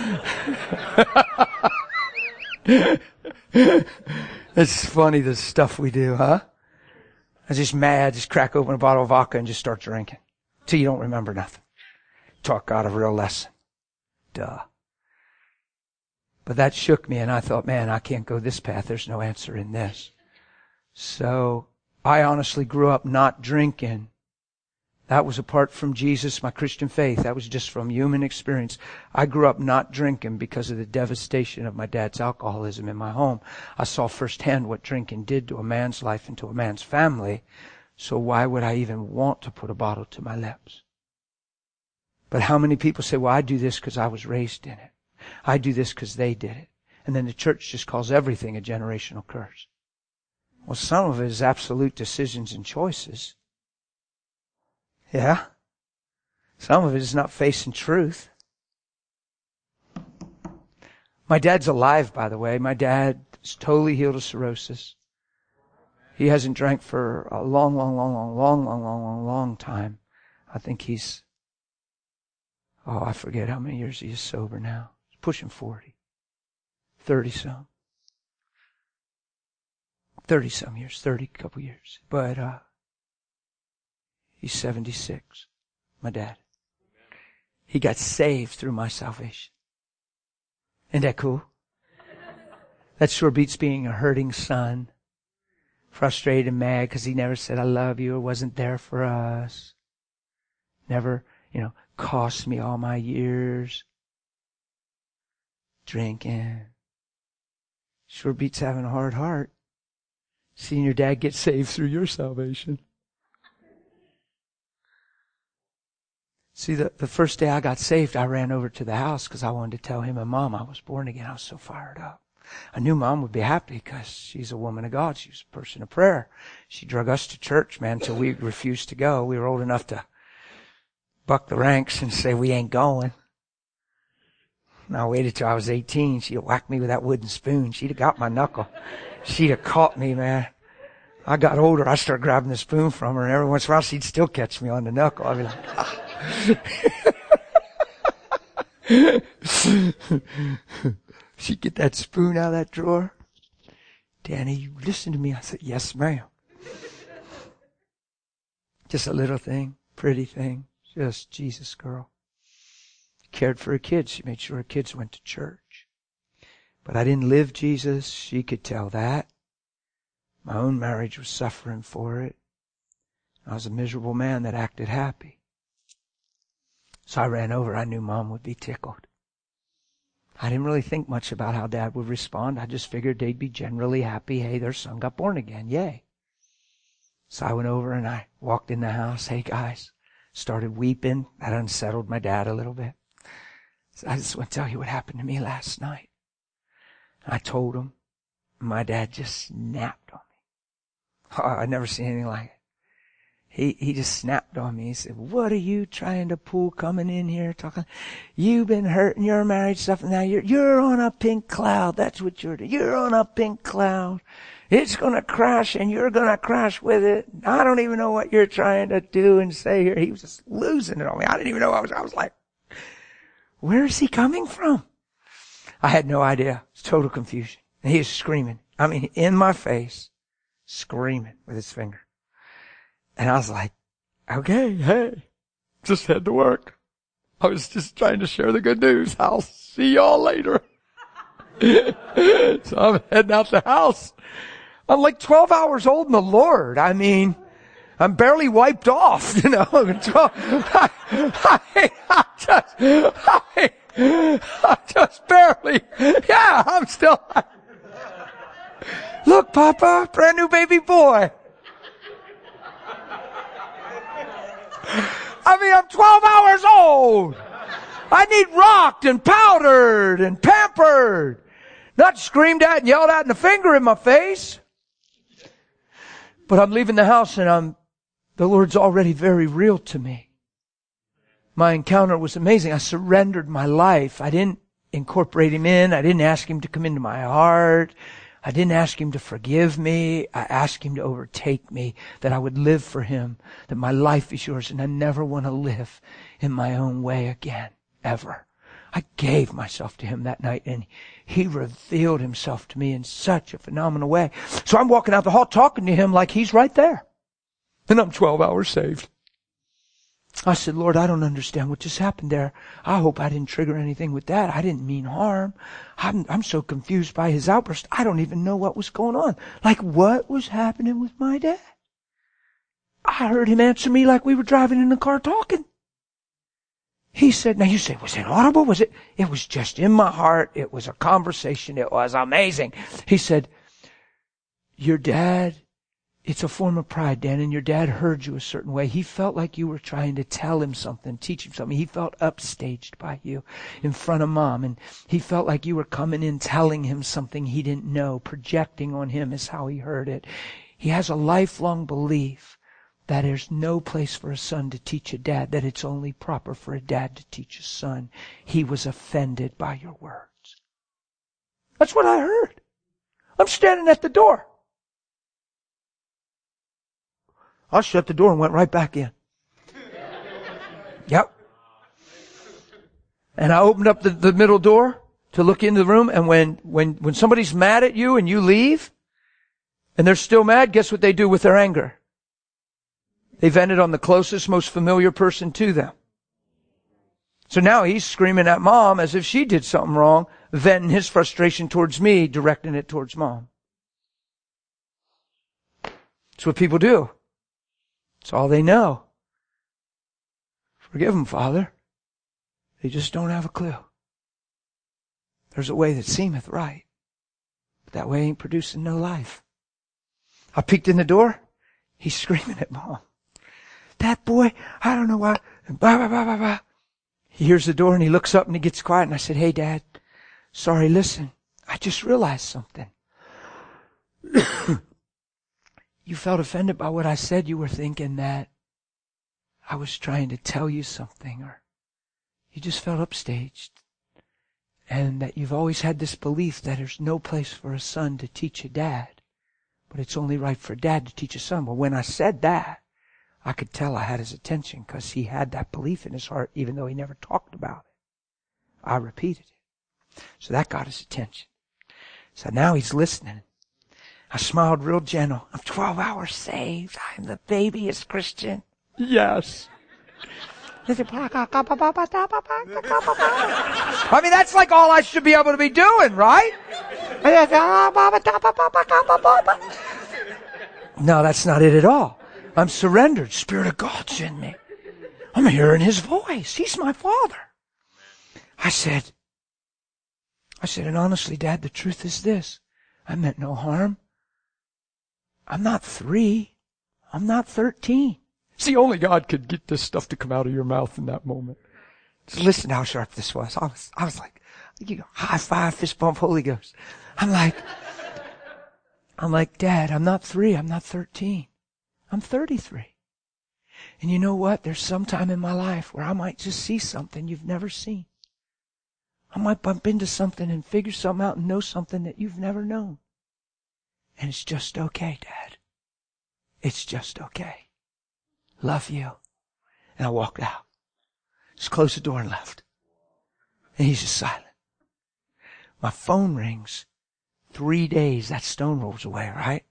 It's funny, the stuff we do, huh? I was just mad, just crack open a bottle of vodka and just start drinking till you don't remember nothing. Taught God a real lesson. Duh. But that shook me, and I thought, man, I can't go this path. There's no answer in this. So I honestly grew up not drinking. That was apart from Jesus, my Christian faith. That was just from human experience. I grew up not drinking because of the devastation of my dad's alcoholism in my home. I saw firsthand what drinking did to a man's life and to a man's family. So why would I even want to put a bottle to my lips? But how many people say, "Well, I do this because I was raised in it. I do this because they did it." And then the church just calls everything a generational curse. Well, some of it is absolute decisions and choices. Yeah? Some of it is not facing truth. My dad's alive, by the way. My dad is totally healed of cirrhosis. He hasn't drank for a long time. I think he's, I forget how many years he is sober now. He's pushing 40. 30-some. 30-some years. 30 couple years. But, he's 76. My dad. He got saved through my salvation. Isn't that cool? That sure beats being a hurting son. Frustrated and mad because he never said, "I love you," or wasn't there for us. Never, cost me all my years. Drinking. Sure beats having a hard heart. Seeing your dad get saved through your salvation. See, the first day I got saved, I ran over to the house because I wanted to tell him and Mom I was born again. I was so fired up. I knew Mom would be happy because she's a woman of God. She was a person of prayer. She drug us to church, man, until we refused to go. We were old enough to buck the ranks and say, "We ain't going." And I waited till I was 18. She'd have whacked me with that wooden spoon. She'd have got my knuckle. She'd have caught me, man. I got older. I started grabbing the spoon from her, and every once in a while she'd still catch me on the knuckle. I'd be like, She'd get that spoon out of that drawer. "Danny, you listen to me." I said, "Yes, ma'am." Just a little thing, pretty thing. Just Jesus girl. Cared for her kids. She made sure her kids went to church. But I didn't live Jesus. She could tell that. My own marriage was suffering for it. I was a miserable man that acted happy. So I ran over. I knew Mom would be tickled. I didn't really think much about how Dad would respond. I just figured they'd be generally happy. Hey, their son got born again. Yay. So I went over and I walked in the house. Hey, guys. Started weeping. That unsettled my dad a little bit. So I just want to tell you what happened to me last night. I told him. My dad just snapped on me. Oh, I'd never seen anything like it. He just snapped on me. He said, what are you trying to pull coming in here talking? You've been hurting your marriage stuff and now you're on a pink cloud. That's what you're doing. You're on a pink cloud. It's going to crash and you're going to crash with it. I don't even know what you're trying to do and say here. He was just losing it on me. I didn't even know. I was like, where is he coming from? I had no idea. It's total confusion. And he was screaming. I mean, in my face, screaming with his finger. And I was like, okay, hey, just head to work. I was just trying to share the good news. I'll see y'all later. So I'm heading out the house. I'm like 12 hours old in the Lord. I mean, I'm barely wiped off, you know. I just barely. Yeah, I'm still. Look, Papa, brand new baby boy. I mean, I'm 12 hours old. I need rocked and powdered and pampered. Not screamed at and yelled at and a finger in my face. But I'm leaving the house and the Lord's already very real to me. My encounter was amazing. I surrendered my life. I didn't incorporate Him in. I didn't ask Him to come into my heart. I didn't ask Him to forgive me. I asked Him to overtake me, that I would live for Him, that my life is yours, and I never want to live in my own way again, ever. I gave myself to Him that night, and He revealed Himself to me in such a phenomenal way. So I'm walking out the hall talking to Him like He's right there. And I'm 12 hours saved. I said, Lord, I don't understand what just happened there. I hope I didn't trigger anything with that. I didn't mean harm. I'm so confused by His outburst. I don't even know what was going on. Like, what was happening with my dad? I heard Him answer me like we were driving in the car talking. He said, now you say, was it audible? Was it? It was just in my heart. It was a conversation. It was amazing. He said, your dad, it's a form of pride, Dan, and your dad heard you a certain way. He felt like you were trying to tell him something, teach him something. He felt upstaged by you in front of Mom, and he felt like you were coming in telling him something he didn't know. Projecting on him is how he heard it. He has a lifelong belief that there's no place for a son to teach a dad, that it's only proper for a dad to teach a son. He was offended by your words. That's what I heard. I'm standing at the door. I shut the door and went right back in. Yep. And I opened up the middle door to look into the room, and when somebody's mad at you and you leave, and they're still mad, guess what they do with their anger? They vent it on the closest, most familiar person to them. So now he's screaming at Mom as if she did something wrong, venting his frustration towards me, directing it towards Mom. That's what people do. It's all they know. Forgive them, Father. They just don't have a clue. There's a way that seemeth right, but that way ain't producing no life. I peeked in the door. He's screaming at Mom. That boy, I don't know why. Blah, blah, blah, blah, blah. He hears the door and he looks up and he gets quiet. And I said, hey, Dad, sorry, listen. I just realized something. You felt offended by what I said. You were thinking that I was trying to tell you something, or you just felt upstaged. And that you've always had this belief that there's no place for a son to teach a dad, but it's only right for a dad to teach a son. Well, when I said that, I could tell I had his attention, because he had that belief in his heart, even though he never talked about it. I repeated it. So that got his attention. So now he's listening. I smiled real gentle. I'm 12 hours saved. I'm the babyest Christian. Yes. I mean, that's like all I should be able to be doing, right? No, that's not it at all. I'm surrendered. Spirit of God's in me. I'm hearing His voice. He's my Father. I said, and honestly, Dad, the truth is this. I meant no harm. I'm not 3. I'm not 13. See, only God could get this stuff to come out of your mouth in that moment. Just listen to how sharp this was. I was like, high five, fist bump, Holy Ghost. I'm like, Dad, I'm not 3. I'm not 13. I'm 33. And you know what? There's some time in my life where I might just see something you've never seen. I might bump into something and figure something out and know something that you've never known. And it's just okay, Dad. It's just okay. Love you. And I walked out. Just closed the door and left. And he's just silent. My phone rings. 3 days, that stone rolls away, right?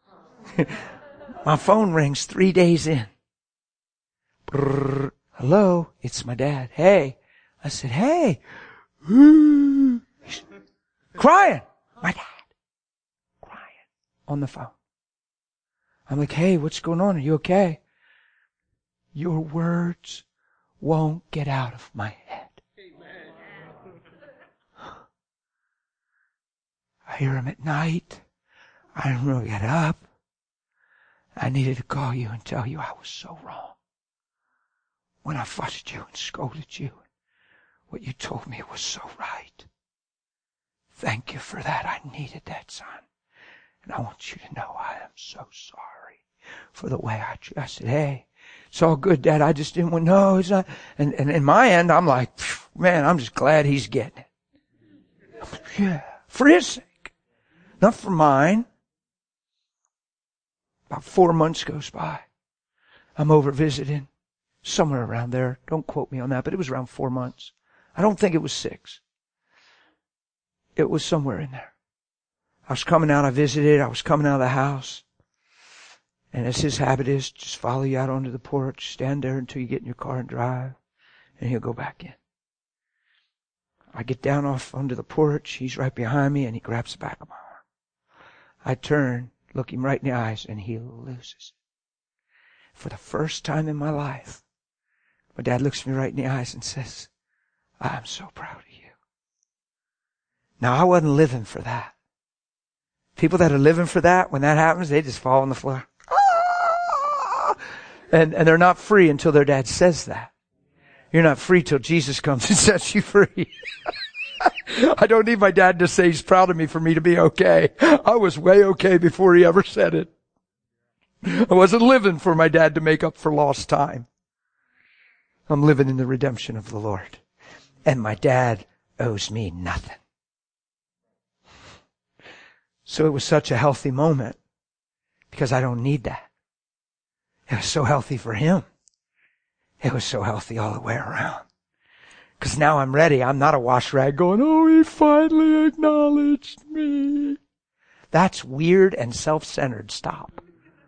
My phone rings 3 days in. Brrr. Hello, it's my dad. Hey. I said, hey. Crying. My dad. Crying. On the phone. I'm like, hey, what's going on? Are you okay? Your words won't get out of my head. Amen. I hear him at night. I don't really get up. I needed to call you and tell you I was so wrong. When I fussed you and scolded you, what you told me was so right. Thank you for that. I needed that, son. And I want you to know I am so sorry for the way I said, hey, it's all good, Dad. I just didn't want, no, it's not. And in my end, I'm like, man, I'm just glad he's getting it. Yeah, for his sake. Not for mine. About 4 months goes by. I'm over visiting. Somewhere around there. Don't quote me on that, but it was around 4 months. I don't think it was 6. It was somewhere in there. I was coming out, I visited, I was coming out of the house. And as his habit is, just follow you out onto the porch, stand there until you get in your car and drive, and he'll go back in. I get down off onto the porch, he's right behind me, and he grabs the back of my arm. I turn, look him right in the eyes, and he loses it. For the first time in my life, my dad looks me right in the eyes and says, I'm so proud of you. Now, I wasn't living for that. People that are living for that, when that happens, they just fall on the floor. And they're not free until their dad says that. You're not free till Jesus comes and sets you free. I don't need my dad to say he's proud of me for me to be okay. I was way okay before he ever said it. I wasn't living for my dad to make up for lost time. I'm living in the redemption of the Lord. And my dad owes me nothing. So it was such a healthy moment because I don't need that. It was so healthy for him. It was so healthy all the way around. Because now I'm ready. I'm not a wash rag going, oh, he finally acknowledged me. That's weird and self-centered. Stop.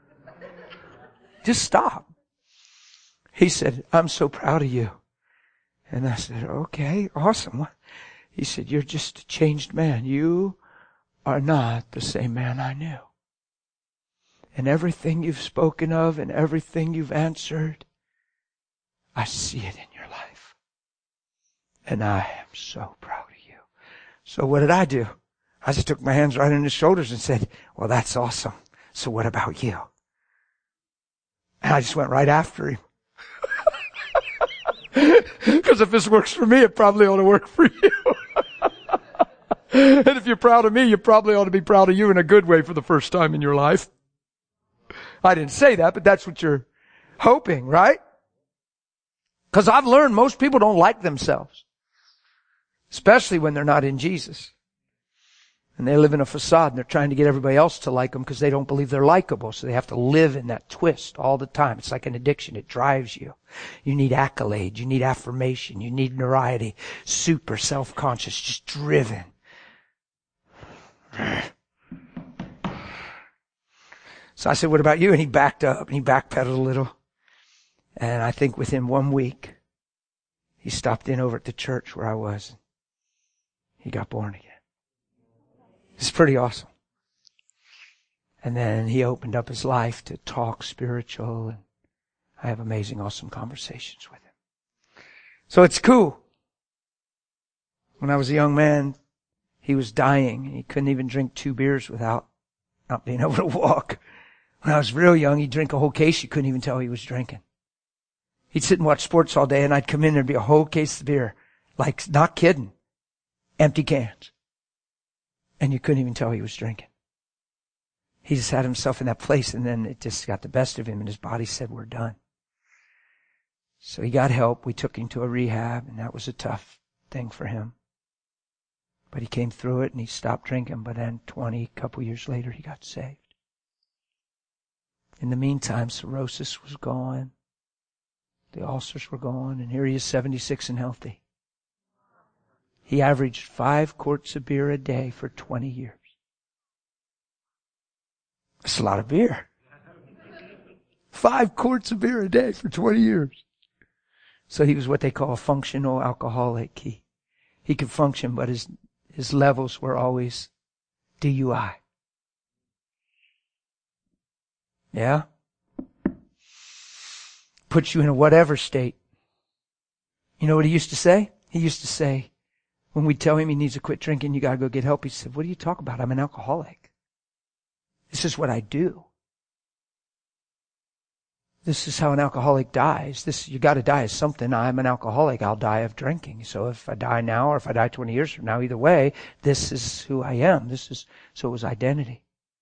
Just stop. He said, I'm so proud of you. And I said, okay, awesome. He said, you're just a changed man. You are not the same man I knew. And everything you've spoken of and everything you've answered, I see it in your life. And I am so proud of you. So what did I do? I just took my hands right on his shoulders and said, well, that's awesome. So what about you? And I just went right after him. Because if this works for me, it probably ought to work for you. And if you're proud of me, you probably ought to be proud of you in a good way for the first time in your life. I didn't say that, but that's what you're hoping, right? Because I've learned most people don't like themselves. Especially when they're not in Jesus. And they live in a facade and they're trying to get everybody else to like them because they don't believe they're likable. So they have to live in that twist all the time. It's like an addiction. It drives you. You need accolade. You need affirmation. You need notoriety. Super self-conscious. Just driven. So I said, what about you? And he backed up and he backpedaled a little. And I think within 1 week, He stopped in over at the church where I was. He got born again. It's pretty awesome. And then he opened up his life to talk spiritual, and I have amazing, awesome conversations with him. So it's cool. When I was a young man, he was dying. He couldn't even drink 2 beers without not being able to walk. When I was real young, he'd drink a whole case. You couldn't even tell he was drinking. He'd sit and watch sports all day, and I'd come in, there'd be a whole case of beer. Like, not kidding. Empty cans. And you couldn't even tell he was drinking. He just had himself in that place, and then it just got the best of him, and his body said, we're done. So he got help. We took him to a rehab, and that was a tough thing for him. But he came through it, and he stopped drinking. But then a couple years later, he got saved. In the meantime, cirrhosis was gone. The ulcers were gone, and here he is, 76 and healthy. He averaged 5 quarts of beer a day for 20 years. That's a lot of beer. 5 quarts of beer a day for 20 years. So he was what they call a functional alcoholic. He could function, but his levels were always DUI. Yeah? Puts you in a whatever state. You know what he used to say? He used to say, when we tell him he needs to quit drinking, you gotta go get help. He said, what do you talk about? I'm an alcoholic. This is what I do. This is how an alcoholic dies. You gotta die of something. I'm an alcoholic. I'll die of drinking. So if I die now or if I die 20 years from now, either way, this is who I am. So it was identity.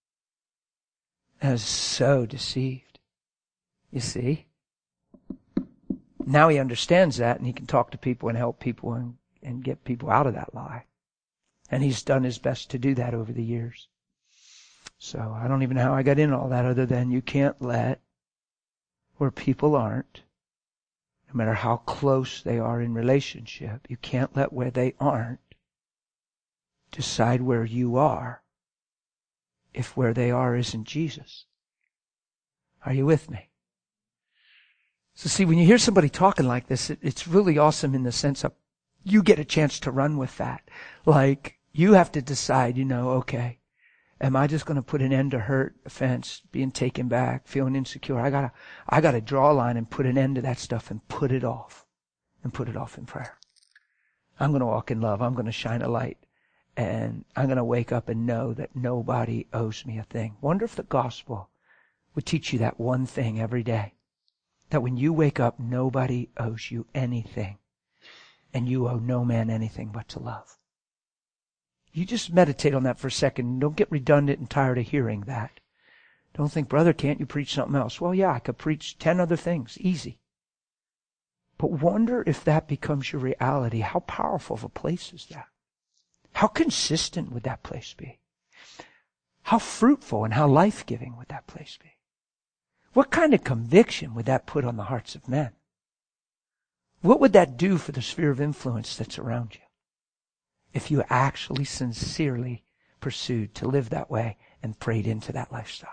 I was so deceived. You see? Now he understands that, and he can talk to people and help people and get people out of that lie. And he's done his best to do that over the years. So I don't even know how I got into all that other than you can't let where people aren't, no matter how close they are in relationship, you can't let where they aren't decide where you are if where they are isn't Jesus. Are you with me? So see, when you hear somebody talking like this, it's really awesome in the sense of you get a chance to run with that. Like, you have to decide, okay, am I just going to put an end to hurt, offense, being taken back, feeling insecure? I gotta draw a line and put an end to that stuff and put it off. And put it off in prayer. I'm going to walk in love. I'm going to shine a light. And I'm going to wake up and know that nobody owes me a thing. Wonder if the gospel would teach you that one thing every day. That when you wake up, nobody owes you anything. And you owe no man anything but to love. You just meditate on that for a second. Don't get redundant and tired of hearing that. Don't think, brother, can't you preach something else? Well, yeah, I could preach 10 other things. Easy. But wonder if that becomes your reality. How powerful of a place is that? How consistent would that place be? How fruitful and how life-giving would that place be? What kind of conviction would that put on the hearts of men? What would that do for the sphere of influence that's around you? If you actually sincerely pursued to live that way and prayed into that lifestyle.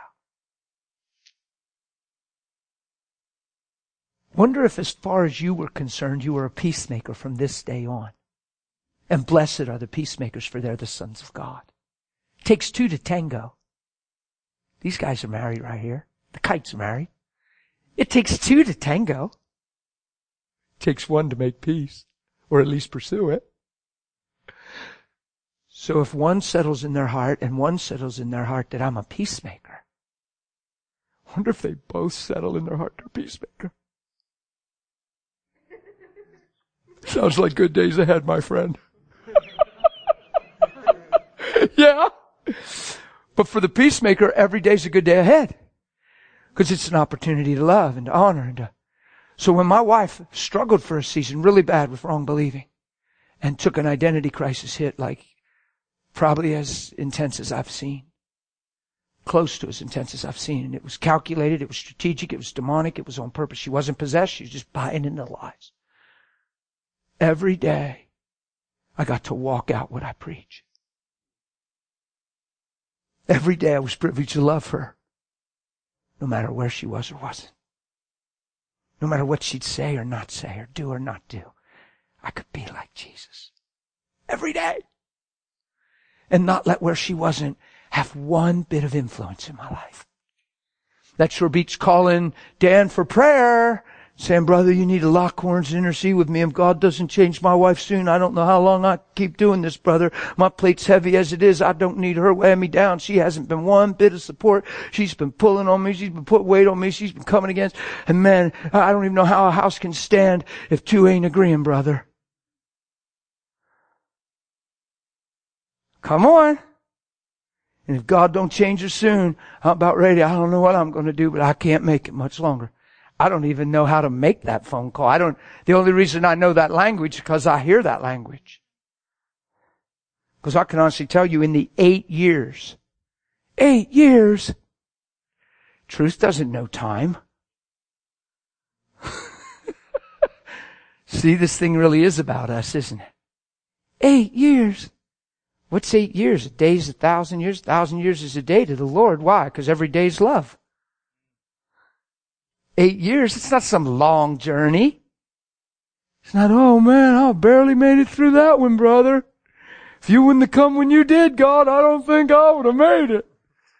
Wonder if as far as you were concerned, you were a peacemaker from this day on. And blessed are the peacemakers, for they're the sons of God. It takes 2 to tango. These guys are married right here. The kite's married. It takes 2 to tango. It takes 1 to make peace, or at least pursue it. So if one settles in their heart and one settles in their heart that I'm a peacemaker, I wonder if they both settle in their heart they're a peacemaker. Sounds like good days ahead, my friend. Yeah. But for the peacemaker, every day's a good day ahead. Because it's an opportunity to love and to honor. So when my wife struggled for a season really bad with wrong believing and took an identity crisis hit like probably as intense as I've seen. Close to as intense as I've seen. And it was calculated, it was strategic, it was demonic, it was on purpose. She wasn't possessed, she was just buying into lies. Every day, I got to walk out what I preach. Every day I was privileged to love her. No matter where she was or wasn't. No matter what she'd say or not say or do or not do. I could be like Jesus every day and not let where she wasn't have one bit of influence in my life. That sure beats calling Dan for prayer, saying, brother, you need to lock horns and intercede with me. If God doesn't change my wife soon, I don't know how long I keep doing this, brother. My plate's heavy as it is. I don't need her weighing me down. She hasn't been one bit of support. She's been pulling on me. She's been putting weight on me. She's been coming against. And man, I don't even know how a house can stand if two ain't agreeing, brother. Come on. And if God don't change her soon, I'm about ready. I don't know what I'm going to do, but I can't make it much longer. I don't even know how to make that phone call. The only reason I know that language is because I hear that language. Because I can honestly tell you in the 8 years, truth doesn't know time. See, this thing really is about us, isn't it? 8 years. What's 8 years? A day's 1,000 years. 1,000 years is a day to the Lord. Why? Because every day's love. 8 years, it's not some long journey. It's not, oh man, I barely made it through that one, brother. If you wouldn't have come when you did, God, I don't think I would have made it.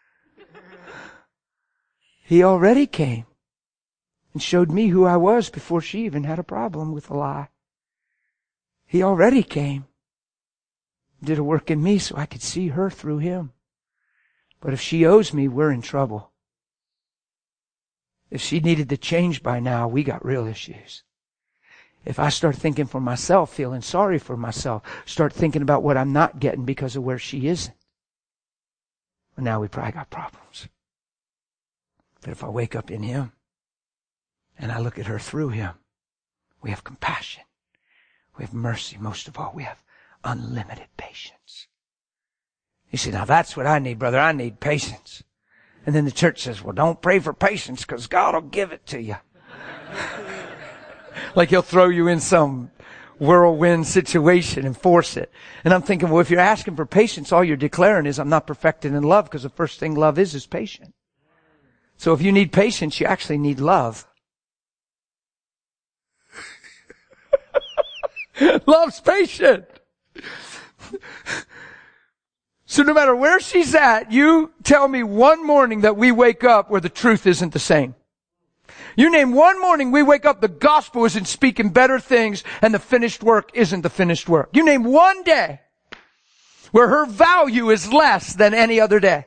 He already came and showed me who I was before she even had a problem with a lie. He already came. Did a work in me so I could see her through him. But if she owes me, we're in trouble. If she needed to change by now, we got real issues. If I start thinking for myself, feeling sorry for myself, start thinking about what I'm not getting because of where she isn't, well, now we probably got problems. But if I wake up in him and I look at her through him, we have compassion. We have mercy. Most of all, we have unlimited patience. You see, now that's what I need, brother. I need patience. And then the church says, well, don't pray for patience because God will give it to you. Like he'll throw you in some whirlwind situation and force it. And I'm thinking, well, if you're asking for patience, all you're declaring is I'm not perfected in love, because the first thing love is patient. So if you need patience, you actually need love. Love's patient. So no matter where she's at, you tell me one morning that we wake up where the truth isn't the same. You name one morning we wake up, the gospel isn't speaking better things and the finished work isn't the finished work. You name one day where her value is less than any other day.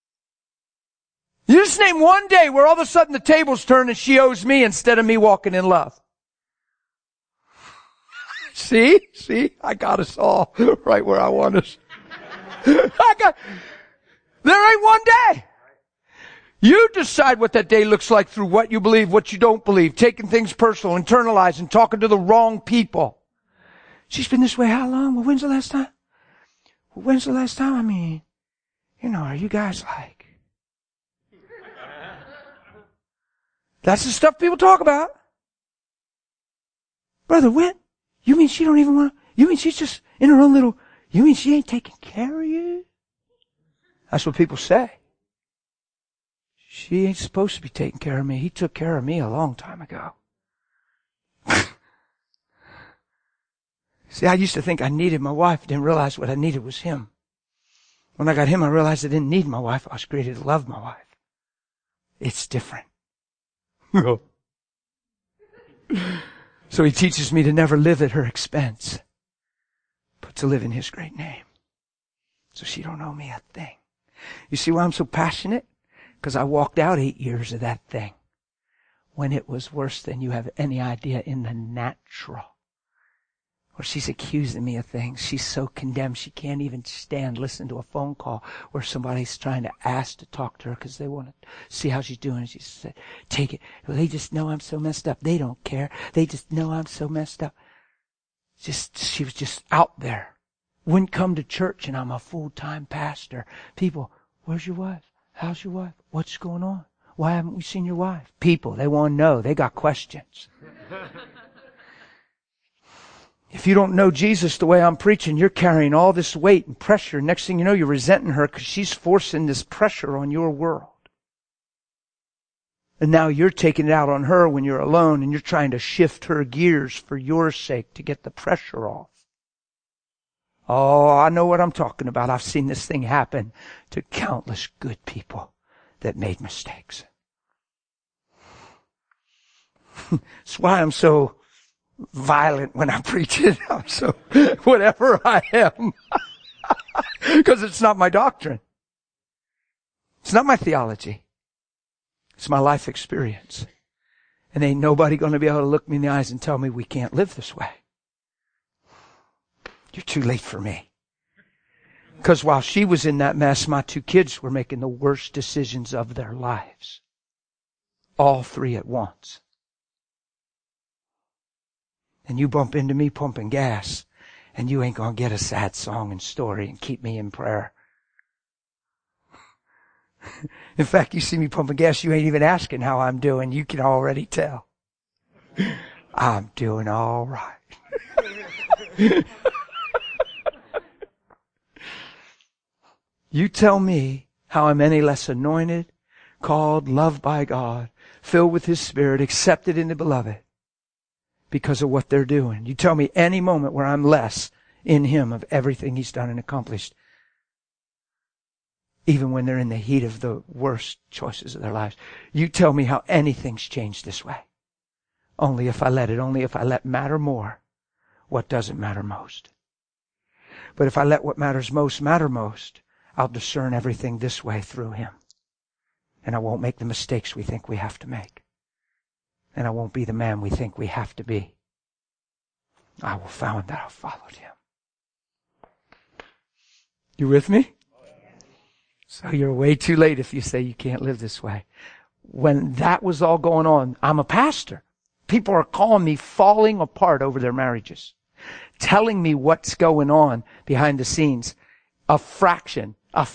You just name one day where all of a sudden the tables turn and she owes me instead of me walking in love. See, I got us all right where I want us. There ain't one day. You decide what that day looks like through what you believe, what you don't believe, taking things personal, internalizing, talking to the wrong people. She's been this way how long? Well, when's the last time? I mean, are you guys like? That's the stuff people talk about. Brother, when? You mean she don't even want to? You mean she's just in her own little? You mean she ain't taking care of you? That's what people say. She ain't supposed to be taking care of me. He took care of me a long time ago. See, I used to think I needed my wife. Didn't realize what I needed was him. When I got him, I realized I didn't need my wife. I was created to love my wife. It's different. So he teaches me to never live at her expense, but to live in his great name. So she don't owe me a thing. You see why I'm so passionate? Because I walked out 8 years of that thing when it was worse than you have any idea in the natural. Where she's accusing me of things. She's so condemned she can't even stand listening to a phone call where somebody's trying to ask to talk to her because they want to see how she's doing. And she said, take it. Well, they just know I'm so messed up. They don't care. They just know I'm so messed up. She was just out there. Wouldn't come to church, and I'm a full-time pastor. People, where's your wife? How's your wife? What's going on? Why haven't we seen your wife? People, they want to know. They got questions. If you don't know Jesus the way I'm preaching, you're carrying all this weight and pressure. Next thing you know, you're resenting her because she's forcing this pressure on your world. And now you're taking it out on her when you're alone, and you're trying to shift her gears for your sake to get the pressure off. Oh, I know what I'm talking about. I've seen this thing happen to countless good people that made mistakes. That's why I'm so violent when I preach it. I'm so whatever I am. Because it's not my doctrine. It's not my theology. It's my life experience. And ain't nobody going to be able to look me in the eyes and tell me we can't live this way. You're too late for me. Because while she was in that mess, my 2 kids were making the worst decisions of their lives. All 3 at once. And you bump into me pumping gas, and you ain't going to get a sad song and story and keep me in prayer. In fact, you see me pumping gas, you ain't even asking how I'm doing. You can already tell. I'm doing all right. You tell me how I'm any less anointed, called, loved by God, filled with His Spirit, accepted in the Beloved because of what they're doing. You tell me any moment where I'm less in Him of everything He's done and accomplished, even when they're in the heat of the worst choices of their lives. You tell me how anything's changed this way. Only if I let it. Only if I let matter more what doesn't matter most. But if I let what matters most matter most, I'll discern everything this way through Him. And I won't make the mistakes we think we have to make. And I won't be the man we think we have to be. I will find that I've followed Him. You with me? So you're way too late if you say you can't live this way. When that was all going on, I'm a pastor. People are calling me falling apart over their marriages. Telling me what's going on behind the scenes. A fraction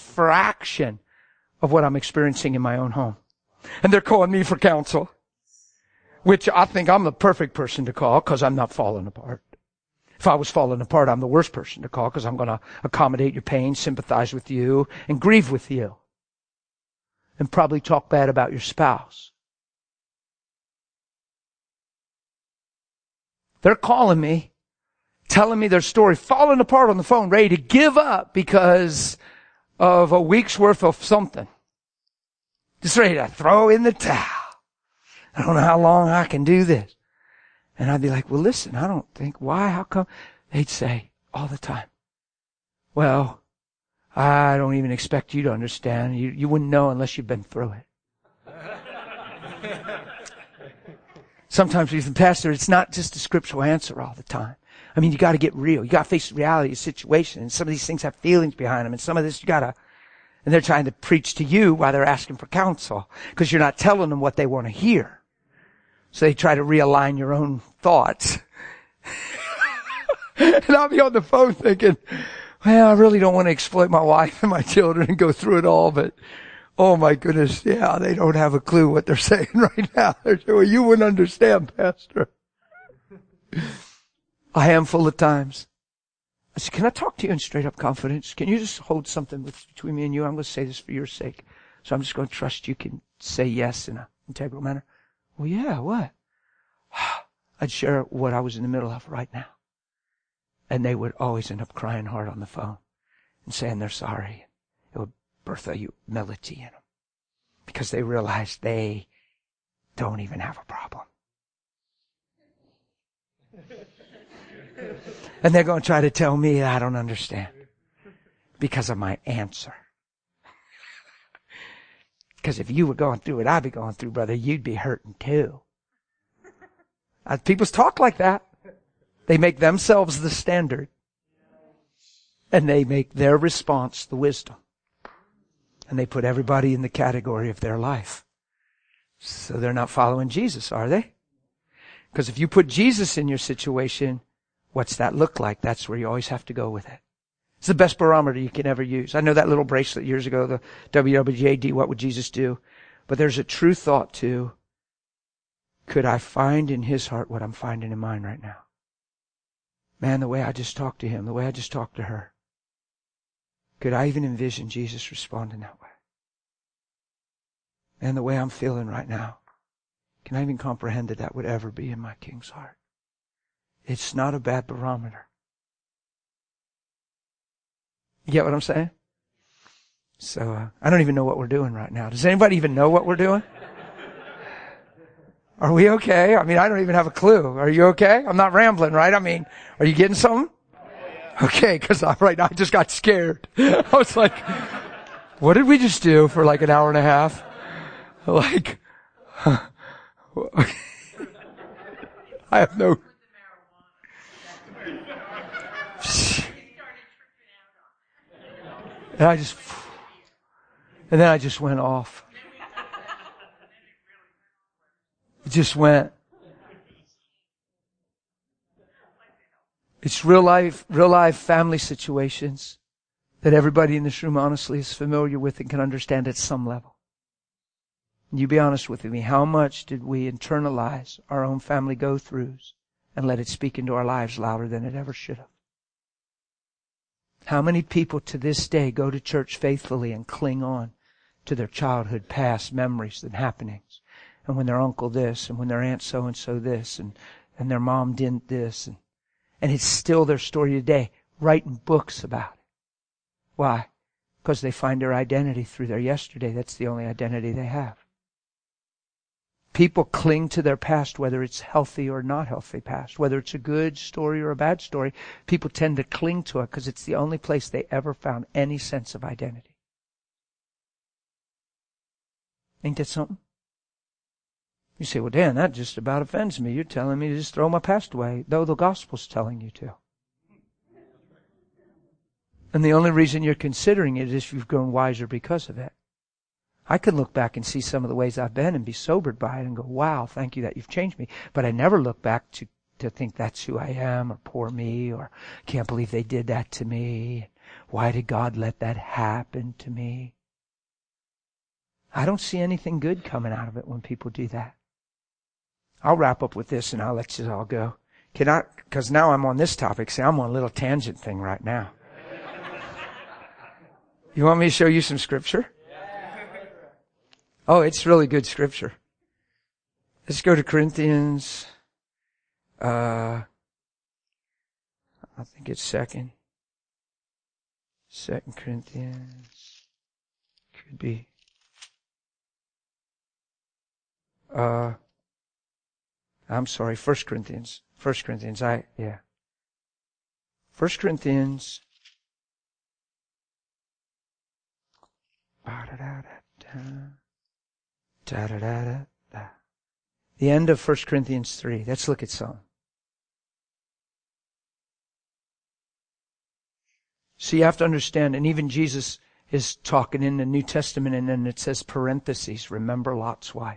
of what I'm experiencing in my own home. And they're calling me for counsel. Which I think I'm the perfect person to call because I'm not falling apart. If I was falling apart, I'm the worst person to call because I'm going to accommodate your pain, sympathize with you, and grieve with you. And probably talk bad about your spouse. They're calling me, telling me their story, falling apart on the phone, ready to give up because of a week's worth of something. Just ready to throw in the towel. I don't know how long I can do this. And I'd be like, well, listen, I don't think, why, how come? They'd say all the time, well, I don't even expect you to understand. You wouldn't know unless you've been through it. Sometimes we say, Pastor, it's not just a scriptural answer all the time. I mean, you got to get real. You got to face the reality of the situation. And some of these things have feelings behind them. And some of this you got to, and they're trying to preach to you while they're asking for counsel because you're not telling them what they want to hear. So they try to realign your own thoughts. And I'll be on the phone thinking, well, I really don't want to exploit my wife and my children and go through it all, but oh my goodness, yeah, they don't have a clue what they're saying right now. They're saying, well, you wouldn't understand, Pastor. A handful of times. I said, can I talk to you in straight up confidence? Can you just hold something between me and you? I'm going to say this for your sake. So I'm just going to trust you can say yes in an integral manner. Well, yeah, what? I'd share what I was in the middle of right now. And they would always end up crying hard on the phone and saying they're sorry. It would birth a humility in them because they realized they don't even have a problem. And they're going to try to tell me that I don't understand because of my answer. Because if you were going through what I'd be going through, brother, you'd be hurting too. People talk like that. They make themselves the standard. And they make their response the wisdom. And they put everybody in the category of their life. So they're not following Jesus, are they? Because if you put Jesus in your situation, what's that look like? That's where you always have to go with it. It's the best barometer you can ever use. I know that little bracelet years ago, the WWJD, what would Jesus do? But there's a true thought too. Could I find in His heart what I'm finding in mine right now? Man, the way I just talked to him, the way I just talked to her. Could I even envision Jesus responding that way? And the way I'm feeling right now. Can I even comprehend that that would ever be in my King's heart? It's not a bad barometer. You get what I'm saying? So, I don't even know what we're doing right now. Does anybody even know what we're doing? Are we okay? I mean, I don't even have a clue. Are you okay? I'm not rambling, right? I mean, are you getting something? Okay, because right now I just got scared. I was like, what did we just do for like an hour and a half? Like, I have no... And then I just went off. It just went. It's real life family situations that everybody in this room honestly is familiar with and can understand at some level. And you be honest with me, how much did we internalize our own family go-throughs and let it speak into our lives louder than it ever should have? How many people to this day go to church faithfully and cling on to their childhood past memories and happenings? And when their uncle this, and when their aunt so-and-so this, and their mom didn't this, and it's still their story today, writing books about it. Why? Because they find their identity through their yesterday. That's the only identity they have. People cling to their past, whether it's healthy or not healthy past, whether it's a good story or a bad story. People tend to cling to it because it's the only place they ever found any sense of identity. Ain't that something? You say, well, Dan, that just about offends me. You're telling me to just throw my past away, though the gospel's telling you to. And the only reason you're considering it is you've grown wiser because of it. I can look back and see some of the ways I've been and be sobered by it and go, wow, thank you that you've changed me. But I never look back to think that's who I am, or poor me, or can't believe they did that to me. Why did God let that happen to me? I don't see anything good coming out of it when people do that. I'll wrap up with this and I'll let you all go. Because now I'm on this topic. See, I'm on a little tangent thing right now. You want me to show you some scripture? Oh, it's really good scripture. Let's go to Corinthians. I think it's 2 Corinthians. Could be. 1 Corinthians. 1 Corinthians. 1 Corinthians. The end of 1 Corinthians 3. Let's look at some. So you have to understand, and even Jesus is talking in the New Testament, and then it says parentheses, remember Lot's wife.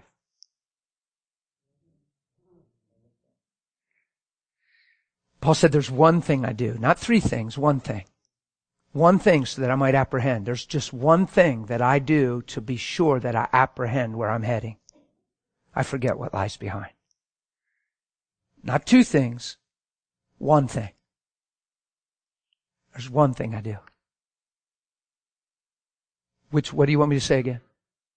Paul said there's one thing I do, not three things, one thing. One thing so that I might apprehend. There's just one thing that I do to be sure that I apprehend where I'm heading. I forget what lies behind. Not two things, one thing. There's one thing I do. What do you want me to say again?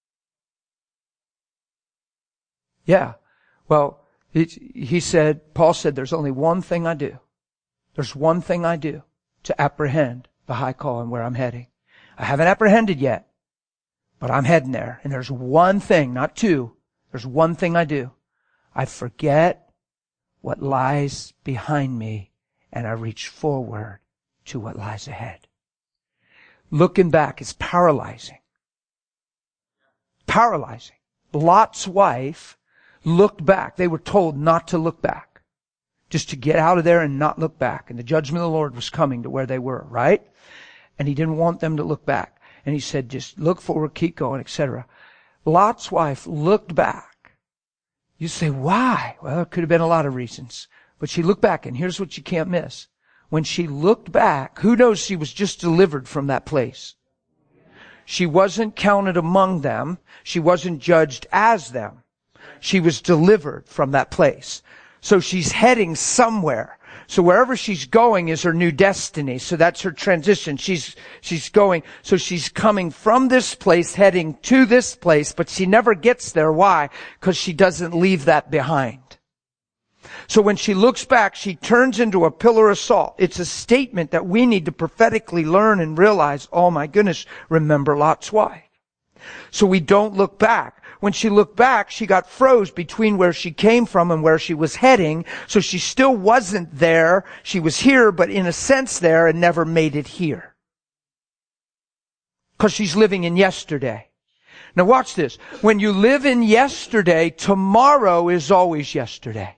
Yeah. Well, Paul said, there's only one thing I do. There's one thing I do to apprehend the high call and where I'm heading. I haven't apprehended yet, but I'm heading there. And there's one thing, not two. There's one thing I do. I forget what lies behind me and I reach forward to what lies ahead. Looking back is paralyzing. Paralyzing. Lot's wife looked back. They were told not to look back. Just to get out of there and not look back. And the judgment of the Lord was coming to where they were, right? And He didn't want them to look back. And He said, just look forward, keep going, etc. Lot's wife looked back. You say, why? Well, there could have been a lot of reasons. But she looked back, and here's what you can't miss. When she looked back, who knows she was just delivered from that place? She wasn't counted among them. She wasn't judged as them. She was delivered from that place. So she's heading somewhere. So wherever she's going is her new destiny. So that's her transition. She's going, so she's coming from this place, heading to this place, but she never gets there. Why? Because she doesn't leave that behind. So when she looks back, she turns into a pillar of salt. It's a statement that we need to prophetically learn and realize, oh my goodness, remember Lot's wife. So we don't look back. When she looked back, she got froze between where she came from and where she was heading. So she still wasn't there. She was here, but in a sense there, and never made it here. Because she's living in yesterday. Now watch this. When you live in yesterday, tomorrow is always yesterday.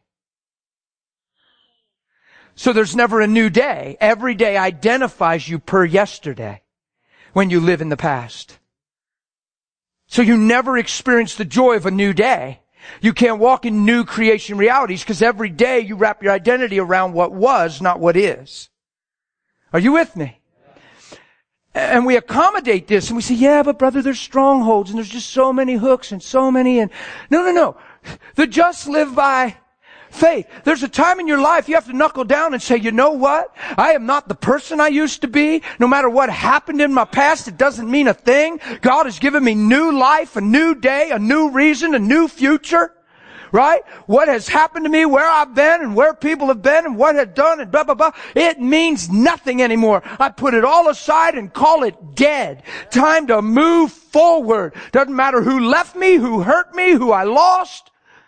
So there's never a new day. Every day identifies you per yesterday when you live in the past. So you never experience the joy of a new day. You can't walk in new creation realities because every day you wrap your identity around what was, not what is. Are you with me? And we accommodate this and we say, yeah, but brother, there's strongholds and there's just so many hooks and so many and no. The just live by faith. There's a time in your life you have to knuckle down and say, you know what? I am not the person I used to be. No matter what happened in my past, it doesn't mean a thing. God has given me new life, a new day, a new reason, a new future. Right? What has happened to me, where I've been and where people have been and what had done and blah, blah, blah. It means nothing anymore. I put it all aside and call it dead. Time to move forward. Doesn't matter who left me, who hurt me, who I lost.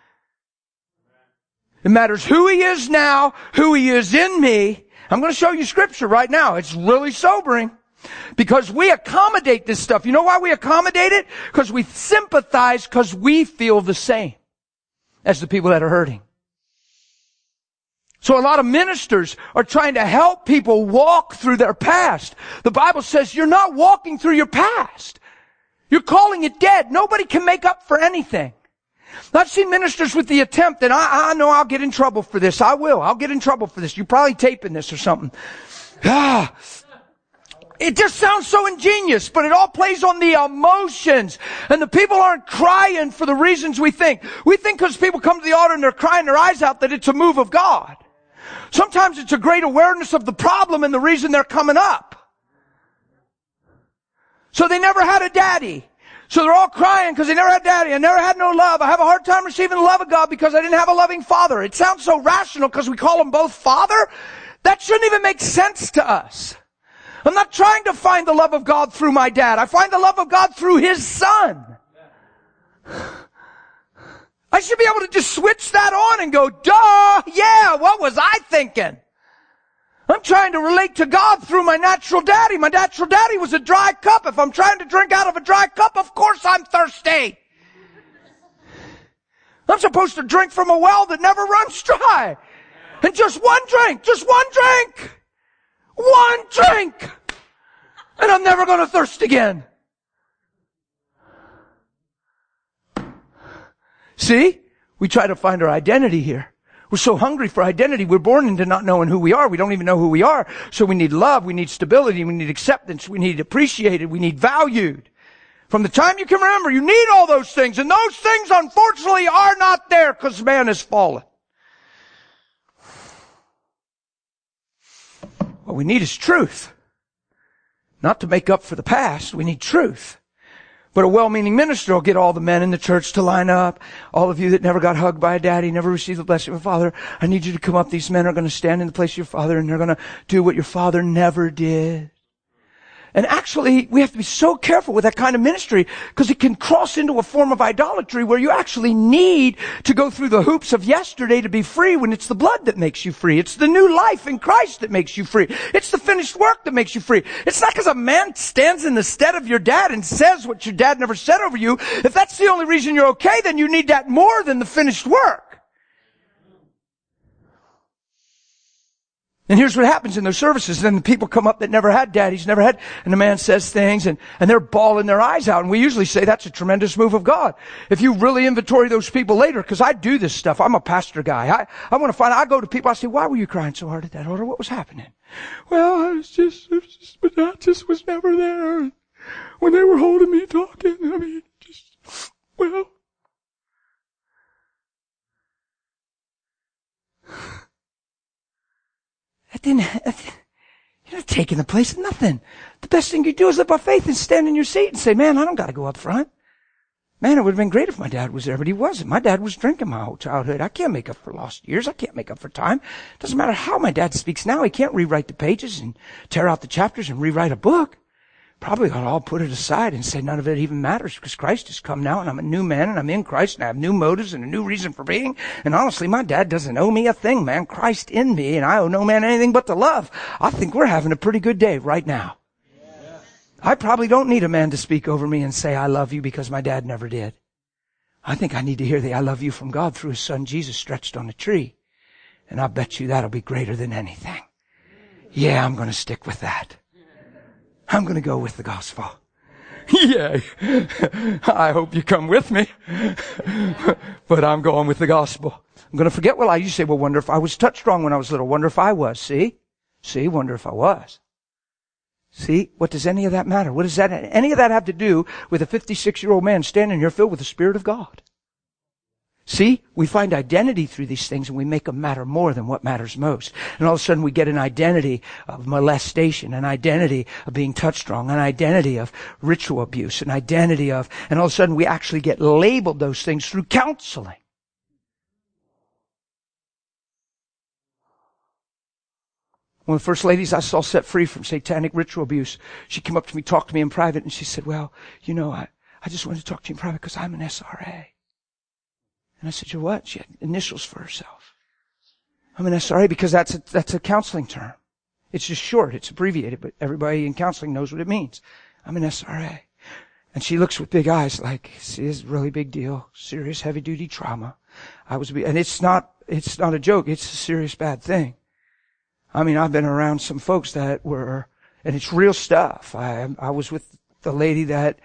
It matters who He is now, who He is in me. I'm going to show you scripture right now. It's really sobering. Because we accommodate this stuff. You know why we accommodate it? Because we sympathize because we feel the same as the people that are hurting. So a lot of ministers are trying to help people walk through their past. The Bible says you're not walking through your past. You're calling it dead. Nobody can make up for anything. I've seen ministers with the attempt, and I know I'll get in trouble for this. I will. I'll get in trouble for this. You're probably taping this or something. It just sounds so ingenious, but it all plays on the emotions. And the people aren't crying for the reasons we think. We think because people come to the altar and they're crying their eyes out that it's a move of God. Sometimes it's a great awareness of the problem and the reason they're coming up. So they never had a daddy. So they're all crying because they never had daddy. I never had no love. I have a hard time receiving the love of God because I didn't have a loving father. It sounds so rational because we call them both father. That shouldn't even make sense to us. I'm not trying to find the love of God through my dad. I find the love of God through His Son. I should be able to just switch that on and go, duh, yeah, what was I thinking? I'm trying to relate to God through my natural daddy. My natural daddy was a dry cup. If I'm trying to drink out of a dry cup, of course I'm thirsty. I'm supposed to drink from a well that never runs dry. And just one drink, one drink, and I'm never going to thirst again. See? We try to find our identity here. We're so hungry for identity. We're born into not knowing who we are. We don't even know who we are. So we need love. We need stability. We need acceptance. We need appreciated. We need valued. From the time you can remember, you need all those things. And those things, unfortunately, are not there because man has fallen. What we need is truth. Not to make up for the past. We need truth. But a well-meaning minister will get all the men in the church to line up. All of you that never got hugged by a daddy, never received the blessing of a father, I need you to come up. These men are going to stand in the place of your father and they're going to do what your father never did. And actually, we have to be so careful with that kind of ministry because it can cross into a form of idolatry where you actually need to go through the hoops of yesterday to be free when it's the blood that makes you free. It's the new life in Christ that makes you free. It's the finished work that makes you free. It's not because a man stands in the stead of your dad and says what your dad never said over you. If that's the only reason you're okay, then you need that more than the finished work. And here's what happens in those services. Then the people come up that never had daddies, never had, and the man says things and they're bawling their eyes out. And we usually say that's a tremendous move of God. If you really inventory those people later, because I do this stuff. I'm a pastor guy. I want to find out. I go to people. I say, why were you crying so hard at that altar? What was happening? Well, my dad just was never there. And when they were holding me talking, well. you're not taking the place of nothing. The best thing you do is live by faith and stand in your seat and say, man, I don't got to go up front. Man, it would have been great if my dad was there, but he wasn't. My dad was drinking my whole childhood. I can't make up for lost years. I can't make up for time. Doesn't matter how my dad speaks now. He can't rewrite the pages and tear out the chapters and rewrite a book. Probably ought to all put it aside and say none of it even matters because Christ has come now and I'm a new man and I'm in Christ and I have new motives and a new reason for being. And honestly, my dad doesn't owe me a thing, man. Christ in me and I owe no man anything but to love. I think we're having a pretty good day right now. I probably don't need a man to speak over me and say, I love you because my dad never did. I think I need to hear the I love you from God through his son Jesus stretched on a tree. And I bet you that'll be greater than anything. Yeah, I'm going to stick with that. I'm going to go with the gospel. Yay. I hope you come with me. But I'm going with the gospel. I'm going to forget what I used to say, well, wonder if I was touched wrong when I was little. Wonder if I was. See, wonder if I was. See, what does any of that matter? What does any of that have to do with a 56-year-old man standing here filled with the Spirit of God? See, we find identity through these things and we make them matter more than what matters most. And all of a sudden we get an identity of molestation, an identity of being touched wrong, an identity of ritual abuse, an identity of, and all of a sudden we actually get labeled those things through counseling. One of the first ladies I saw set free from satanic ritual abuse, she came up to me, talked to me in private, and she said, well, you know, I just wanted to talk to you in private because I'm an SRA. And I said, you're what? She had initials for herself. I'm an SRA because that's a counseling term. It's just short. It's abbreviated, but everybody in counseling knows what it means. I'm an SRA. And she looks with big eyes like, see, this is a really big deal. Serious heavy duty trauma. And it's not a joke. It's a serious bad thing. I mean, I've been around some folks that were, and it's real stuff. I was with the lady that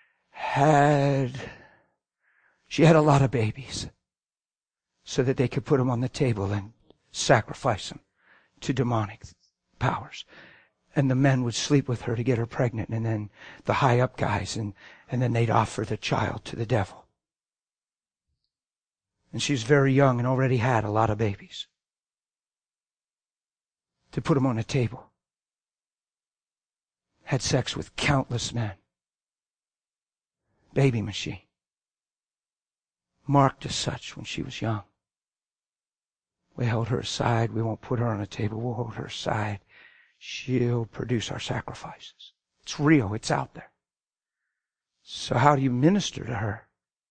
she had a lot of babies so that they could put them on the table and sacrifice them to demonic powers. And the men would sleep with her to get her pregnant, and then the high up guys, and then they'd offer the child to the devil. And she was very young and already had a lot of babies. To put them on a table. Had sex with countless men. Baby machine. Marked as such when she was young. We held her aside. We won't put her on a table. We'll hold her aside. She'll produce our sacrifices. It's real. It's out there. So how do you minister to her?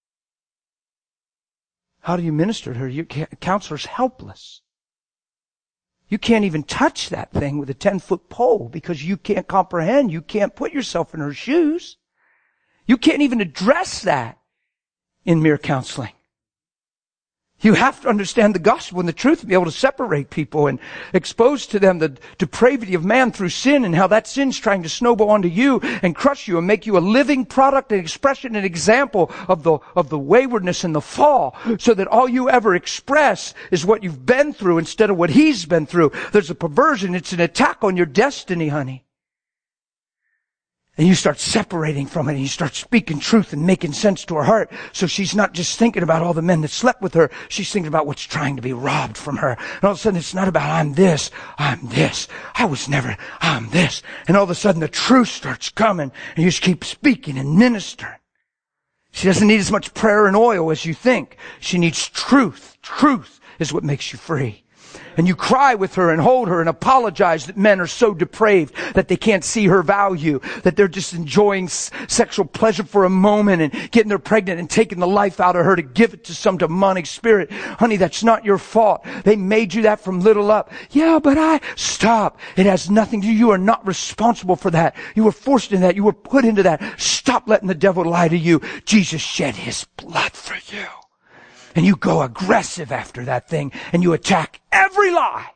How do you minister to her? Your counselor's helpless. You can't even touch that thing with a 10-foot pole because you can't comprehend. You can't put yourself in her shoes. You can't even address that in mere counseling. You have to understand the gospel and the truth and be able to separate people and expose to them the depravity of man through sin and how that sin's trying to snowball onto you and crush you and make you a living product and expression and example of the waywardness and the fall, so that all you ever express is what you've been through instead of what he's been through. There's a perversion. It's an attack on your destiny, honey. And you start separating from it and you start speaking truth and making sense to her heart. So she's not just thinking about all the men that slept with her. She's thinking about what's trying to be robbed from her. And all of a sudden it's not about I'm this. I'm this. I'm this. And all of a sudden the truth starts coming and you just keep speaking and ministering. She doesn't need as much prayer and oil as you think. She needs truth. Truth is what makes you free. And you cry with her and hold her and apologize that men are so depraved that they can't see her value, that they're just enjoying sexual pleasure for a moment and getting her pregnant and taking the life out of her to give it to some demonic spirit. Honey, that's not your fault. They made you that from little up. Yeah, but stop. It has nothing to do. You are not responsible for that. You were forced into that. You were put into that. Stop letting the devil lie to you. Jesus shed his blood for you. And you go aggressive after that thing and you attack every lie.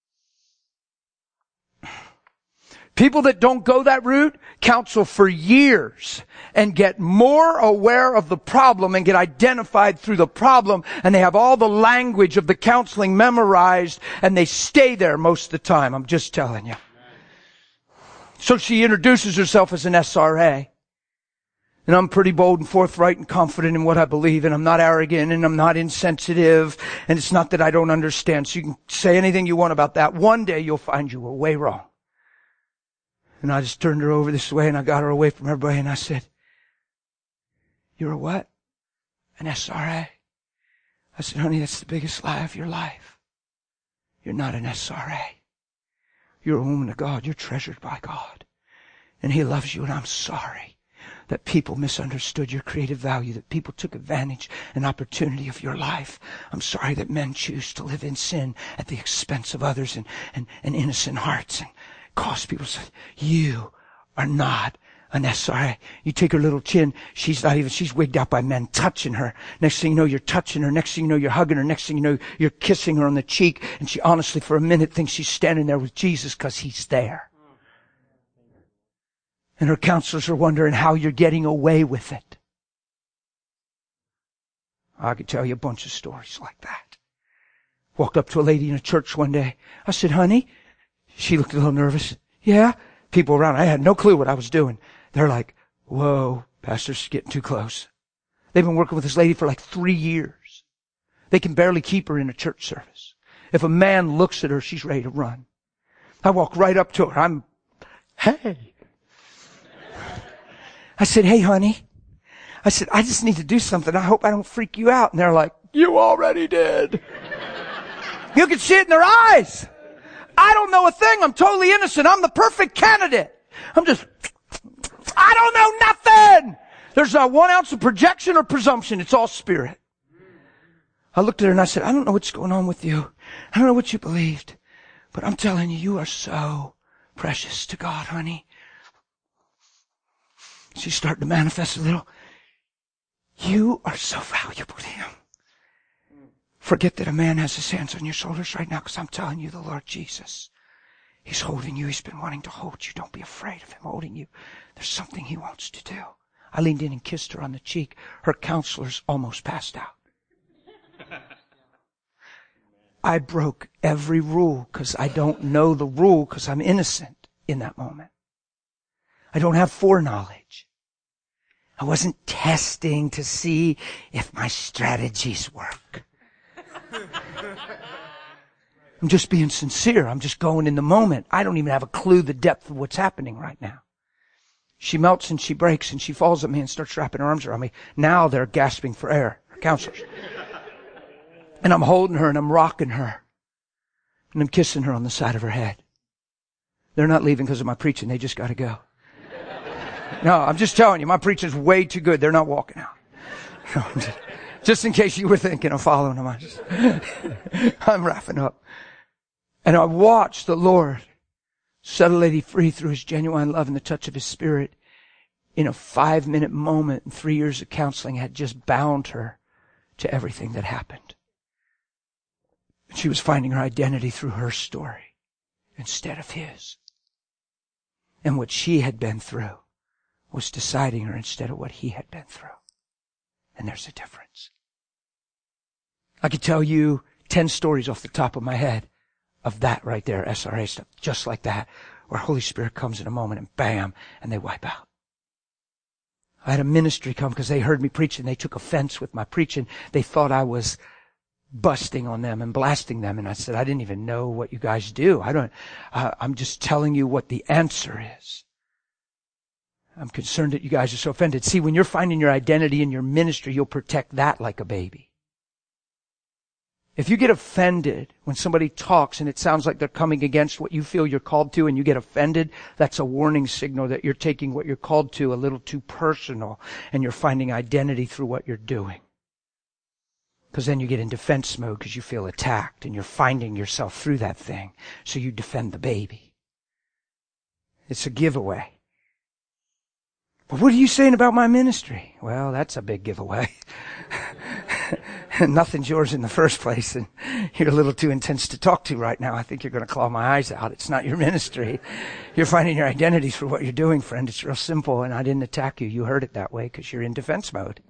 People that don't go that route counsel for years and get more aware of the problem and get identified through the problem, and they have all the language of the counseling memorized and they stay there most of the time. I'm just telling you. So she introduces herself as an SRA. And I'm pretty bold and forthright and confident in what I believe, and I'm not arrogant and I'm not insensitive, and it's not that I don't understand. So you can say anything you want about that. One day you'll find you were way wrong. And I just turned her over this way and I got her away from everybody and I said, "You're a what?" "An SRA." I said, "Honey, that's the biggest lie of your life. You're not an SRA. You're a woman of God. You're treasured by God. And He loves you, and I'm sorry that people misunderstood your creative value, that people took advantage and opportunity of your life. I'm sorry that men choose to live in sin at the expense of others and innocent hearts and cause people to say, you are not an SRA." You take her little chin, she's wigged out by men touching her. Next thing you know, you're touching her. Next thing you know, you're hugging her. Next thing you know, you're kissing her on the cheek. And she honestly, for a minute, thinks she's standing there with Jesus because He's there. And her counselors are wondering how you're getting away with it. I could tell you a bunch of stories like that. Walked up to a lady in a church one day. I said, "Honey," she looked a little nervous. "Yeah." People around, I had no clue what I was doing. They're like, "Whoa, Pastor's getting too close." They've been working with this lady for like 3 years. They can barely keep her in a church service. If a man looks at her, she's ready to run. I walk right up to her. "Hey." I said, "Hey, honey." I said, "I just need to do something. I hope I don't freak you out." And they're like, "You already did." You can see it in their eyes. I don't know a thing. I'm totally innocent. I'm the perfect candidate. I don't know nothing. There's not 1 ounce of projection or presumption. It's all spirit. I looked at her and I said, "I don't know what's going on with you. I don't know what you believed. But I'm telling you, you are so precious to God, honey." She's starting to manifest a little. "You are so valuable to Him. Forget that a man has his hands on your shoulders right now, because I'm telling you, the Lord Jesus, He's holding you. He's been wanting to hold you. Don't be afraid of Him holding you. There's something He wants to do." I leaned in and kissed her on the cheek. Her counselors almost passed out. I broke every rule because I don't know the rule because I'm innocent in that moment. I don't have foreknowledge. I wasn't testing to see if my strategies work. I'm just being sincere. I'm just going in the moment. I don't even have a clue the depth of what's happening right now. She melts and she breaks and she falls at me and starts wrapping her arms around me. Now they're gasping for air, her counselors. And I'm holding her and I'm rocking her. And I'm kissing her on the side of her head. They're not leaving because of my preaching. They just got to go. No, I'm just telling you, my preaching's way too good. They're not walking out. Just in case you were thinking of following them. I'm wrapping up. And I watched the Lord set a lady free through His genuine love and the touch of His Spirit in a 5-minute moment. And 3 years of counseling had just bound her to everything that happened. She was finding her identity through her story instead of his. And what she had been through was deciding her instead of what he had been through. And there's a difference. I could tell you 10 stories off the top of my head of that right there, SRA stuff, just like that, where Holy Spirit comes in a moment and bam, and they wipe out. I had a ministry come because they heard me preaching. They took offense with my preaching. They thought I was busting on them and blasting them. And I said, "I didn't even know what you guys do. I'm just telling you what the answer is. I'm concerned that you guys are so offended." See, when you're finding your identity in your ministry, you'll protect that like a baby. If you get offended when somebody talks and it sounds like they're coming against what you feel you're called to and you get offended, that's a warning signal that you're taking what you're called to a little too personal and you're finding identity through what you're doing. Because then you get in defense mode because you feel attacked and you're finding yourself through that thing. So you defend the baby. It's a giveaway. But what are you saying about my ministry? Well, that's a big giveaway. Nothing's yours in the first place, and you're a little too intense to talk to right now. I think you're going to claw my eyes out. It's not your ministry. You're finding your identities for what you're doing, friend. It's real simple, and I didn't attack you. You heard it that way because you're in defense mode.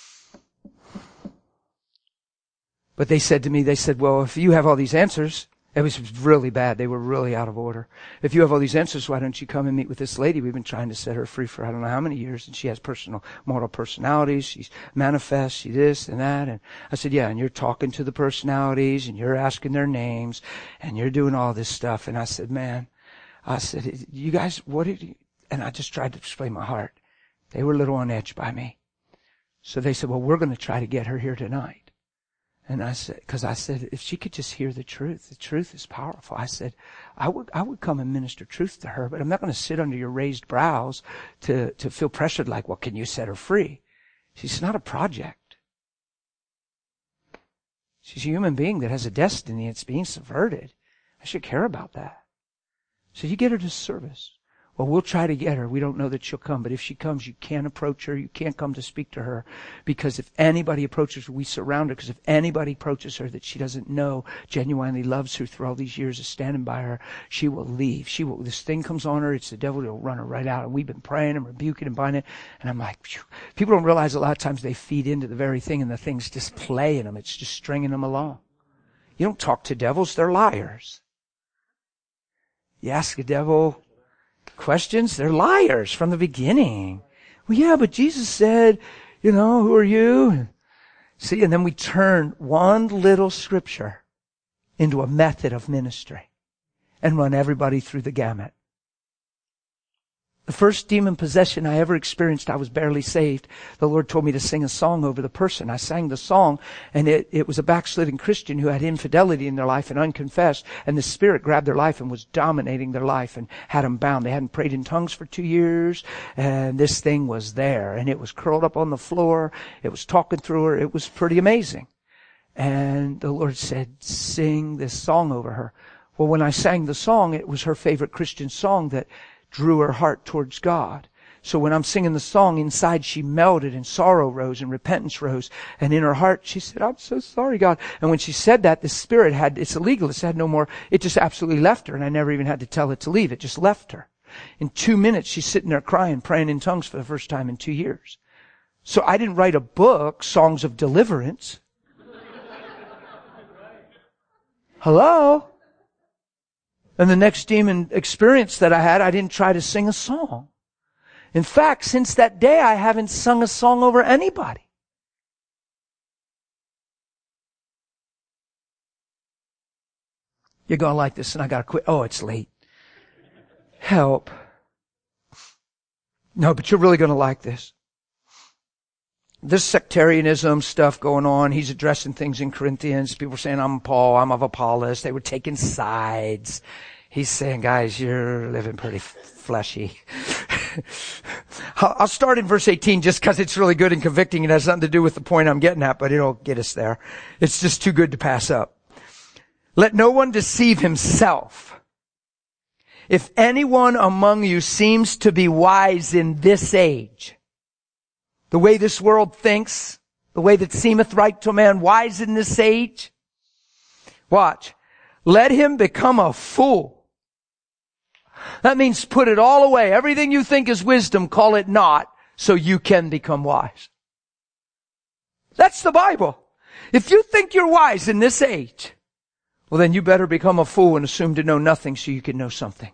But they said to me, well, if you have all these answers, It was really bad. They were really out of order. If you have all these answers, why don't you come and meet with this lady? We've been trying to set her free for I don't know how many years, and she has multiple personalities. She's manifest, she this and that. And I said, yeah, and you're talking to the personalities, and you're asking their names, and you're doing all this stuff. And I said, man, you guys, what did you... And I just tried to explain my heart. They were a little on edge by me. So they said, well, we're going to try to get her here tonight. And I said, because I said, if she could just hear the truth is powerful. I said, I would come and minister truth to her, but I'm not going to sit under your raised brows to feel pressured like, well, can you set her free? She's not a project. She's a human being that has a destiny. It's being subverted. I should care about that. So you get her to service. Well, we'll try to get her. We don't know that she'll come. But if she comes, you can't approach her. You can't come to speak to her. Because if anybody approaches her, we surround her. Because if anybody approaches her that she doesn't know genuinely loves her through all these years of standing by her, she will leave. This thing comes on her. It's the devil. It'll run her right out. And we've been praying and rebuking and binding it. And I'm like, phew. People don't realize a lot of times they feed into the very thing and the thing's just playing them. It's just stringing them along. You don't talk to devils. They're liars. You ask a devil questions, they're liars from the beginning. Well, yeah, but Jesus said, who are you? See, and then we turn one little scripture into a method of ministry and run everybody through the gamut. The first demon possession I ever experienced, I was barely saved. The Lord told me to sing a song over the person. I sang the song, and it was a backslidden Christian who had infidelity in their life and unconfessed, and the Spirit grabbed their life and was dominating their life and had them bound. They hadn't prayed in tongues for 2 years, and this thing was there, and it was curled up on the floor. It was talking through her. It was pretty amazing. And the Lord said, sing this song over her. Well, when I sang the song, it was her favorite Christian song that drew her heart towards God. So when I'm singing the song, inside she melted and sorrow rose and repentance rose. And in her heart, she said, I'm so sorry, God. And when she said that, the Spirit it's illegal. It had no more. It just absolutely left her. And I never even had to tell it to leave. It just left her. In 2 minutes, she's sitting there crying, praying in tongues for the first time in 2 years. So I didn't write a book, Songs of Deliverance. Hello? And the next demon experience that I had, I didn't try to sing a song. In fact, since that day, I haven't sung a song over anybody. You're going like this, and I got to quit. Oh, it's late. Help. No, but you're really going to like this. This sectarianism stuff going on, he's addressing things in Corinthians. People were saying, I'm Paul, I'm of Apollos. They were taking sides. He's saying, guys, you're living pretty fleshy. I'll start in verse 18 just because it's really good and convicting. It has nothing to do with the point I'm getting at, but it'll get us there. It's just too good to pass up. Let no one deceive himself. If anyone among you seems to be wise in this age, the way this world thinks, the way that seemeth right to a man, wise in this age. Watch. Let him become a fool. That means put it all away. Everything you think is wisdom, call it not, so you can become wise. That's the Bible. If you think you're wise in this age, well then you better become a fool and assume to know nothing so you can know something.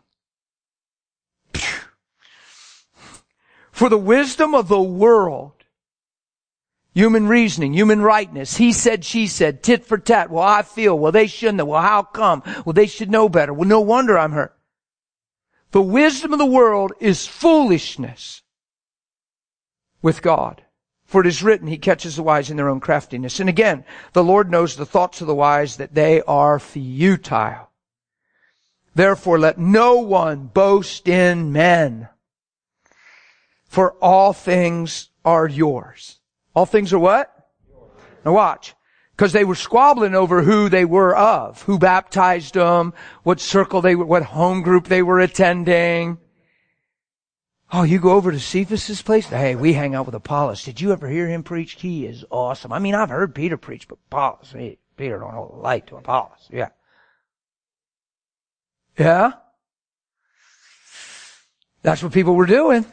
For the wisdom of the world, human reasoning, human rightness, he said, she said, tit for tat. Well, I feel. Well, they shouldn't have. Well, how come? Well, they should know better. Well, no wonder I'm hurt. The wisdom of the world is foolishness with God. For it is written, he catches the wise in their own craftiness. And again, the Lord knows the thoughts of the wise, that they are futile. Therefore, let no one boast in men. For all things are yours. All things are what? Yours. Now watch. Because they were squabbling over who they were of. Who baptized them. What circle they were, what home group they were attending. Oh, you go over to Cephas's place? Hey, we hang out with Apollos. Did you ever hear him preach? He is awesome. I mean, I've heard Peter preach, but Apollos, Peter don't hold a light to Apollos. Yeah. Yeah? That's what people were doing.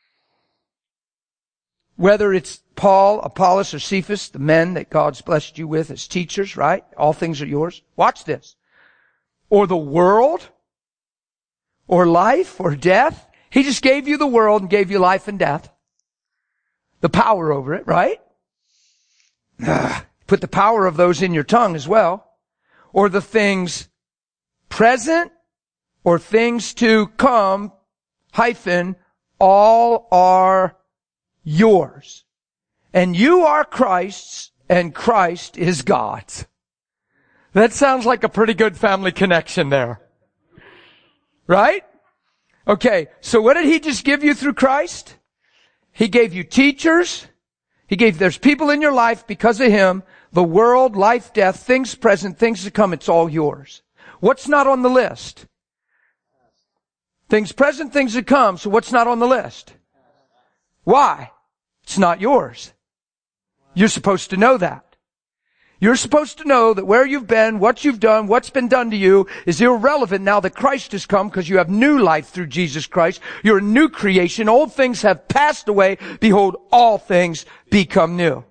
Whether it's Paul, Apollos, or Cephas, the men that God's blessed you with as teachers, right? All things are yours. Watch this. or the world or life or death. He just gave you the world and gave you life and death. The power over it, right? Put the power of those in your tongue as well. Or the things present or things to come, all are yours. And you are Christ's, and Christ is God's. That sounds like a pretty good family connection there. Right? Okay, so what did he just give you through Christ? He gave you teachers. There's people in your life because of him. The world, life, death, things present, things to come, it's all yours. What's not on the list? Things present, things to come. So what's not on the list? Why? It's not yours. You're supposed to know that. You're supposed to know that where you've been, what you've done, what's been done to you is irrelevant now that Christ has come, because you have new life through Jesus Christ. You're a new creation. Old things have passed away. Behold, all things become new.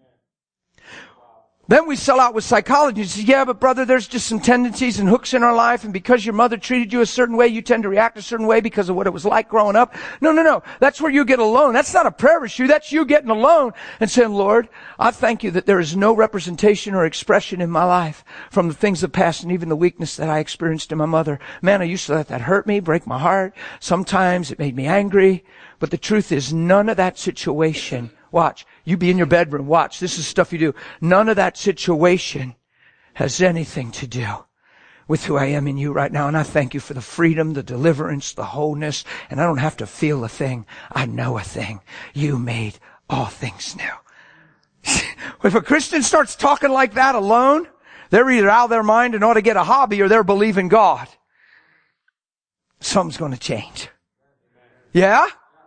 Then we sell out with psychology and say, yeah, but brother, there's just some tendencies and hooks in our life, and because your mother treated you a certain way, you tend to react a certain way because of what it was like growing up. No. That's where you get alone. That's not a prayer issue. That's you getting alone and saying, Lord, I thank you that there is no representation or expression in my life from the things of the past and even the weakness that I experienced in my mother. Man, I used to let that hurt me, break my heart. Sometimes it made me angry. But the truth is, none of that situation, watch, you be in your bedroom, watch, this is stuff you do. None of that situation has anything to do with who I am in you right now. And I thank you for the freedom, the deliverance, the wholeness. And I don't have to feel a thing. I know a thing. You made all things new. If a Christian starts talking like that alone, they're either out of their mind and ought to get a hobby, or they're believing God. Something's going to change. Yeah?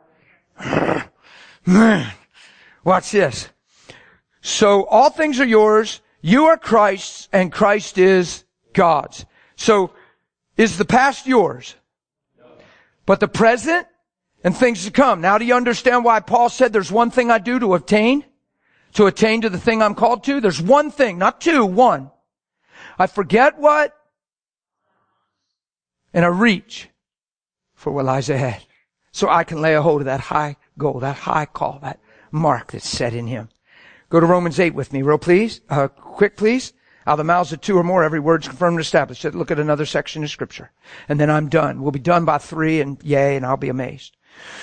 Man. Watch this. So all things are yours. You are Christ's, and Christ is God's. So is the past yours? But the present and things to come. Now do you understand why Paul said there's one thing I do to attain? To attain to the thing I'm called to? There's one thing, not two, one. I forget what, and I reach for what lies ahead. So I can lay a hold of that high goal, that high call, that mark that's set in him. Go to Romans 8 with me, quick please. Out of the mouths of two or more, every word's confirmed and established. Look at another section of scripture. And then I'm done. We'll be done by 3, and yay, and I'll be amazed.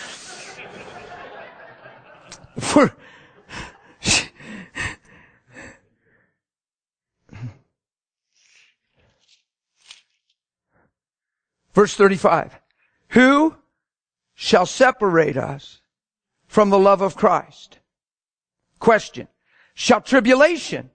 Verse 35. Who shall separate us from the love of Christ? Question. Shall tribulation?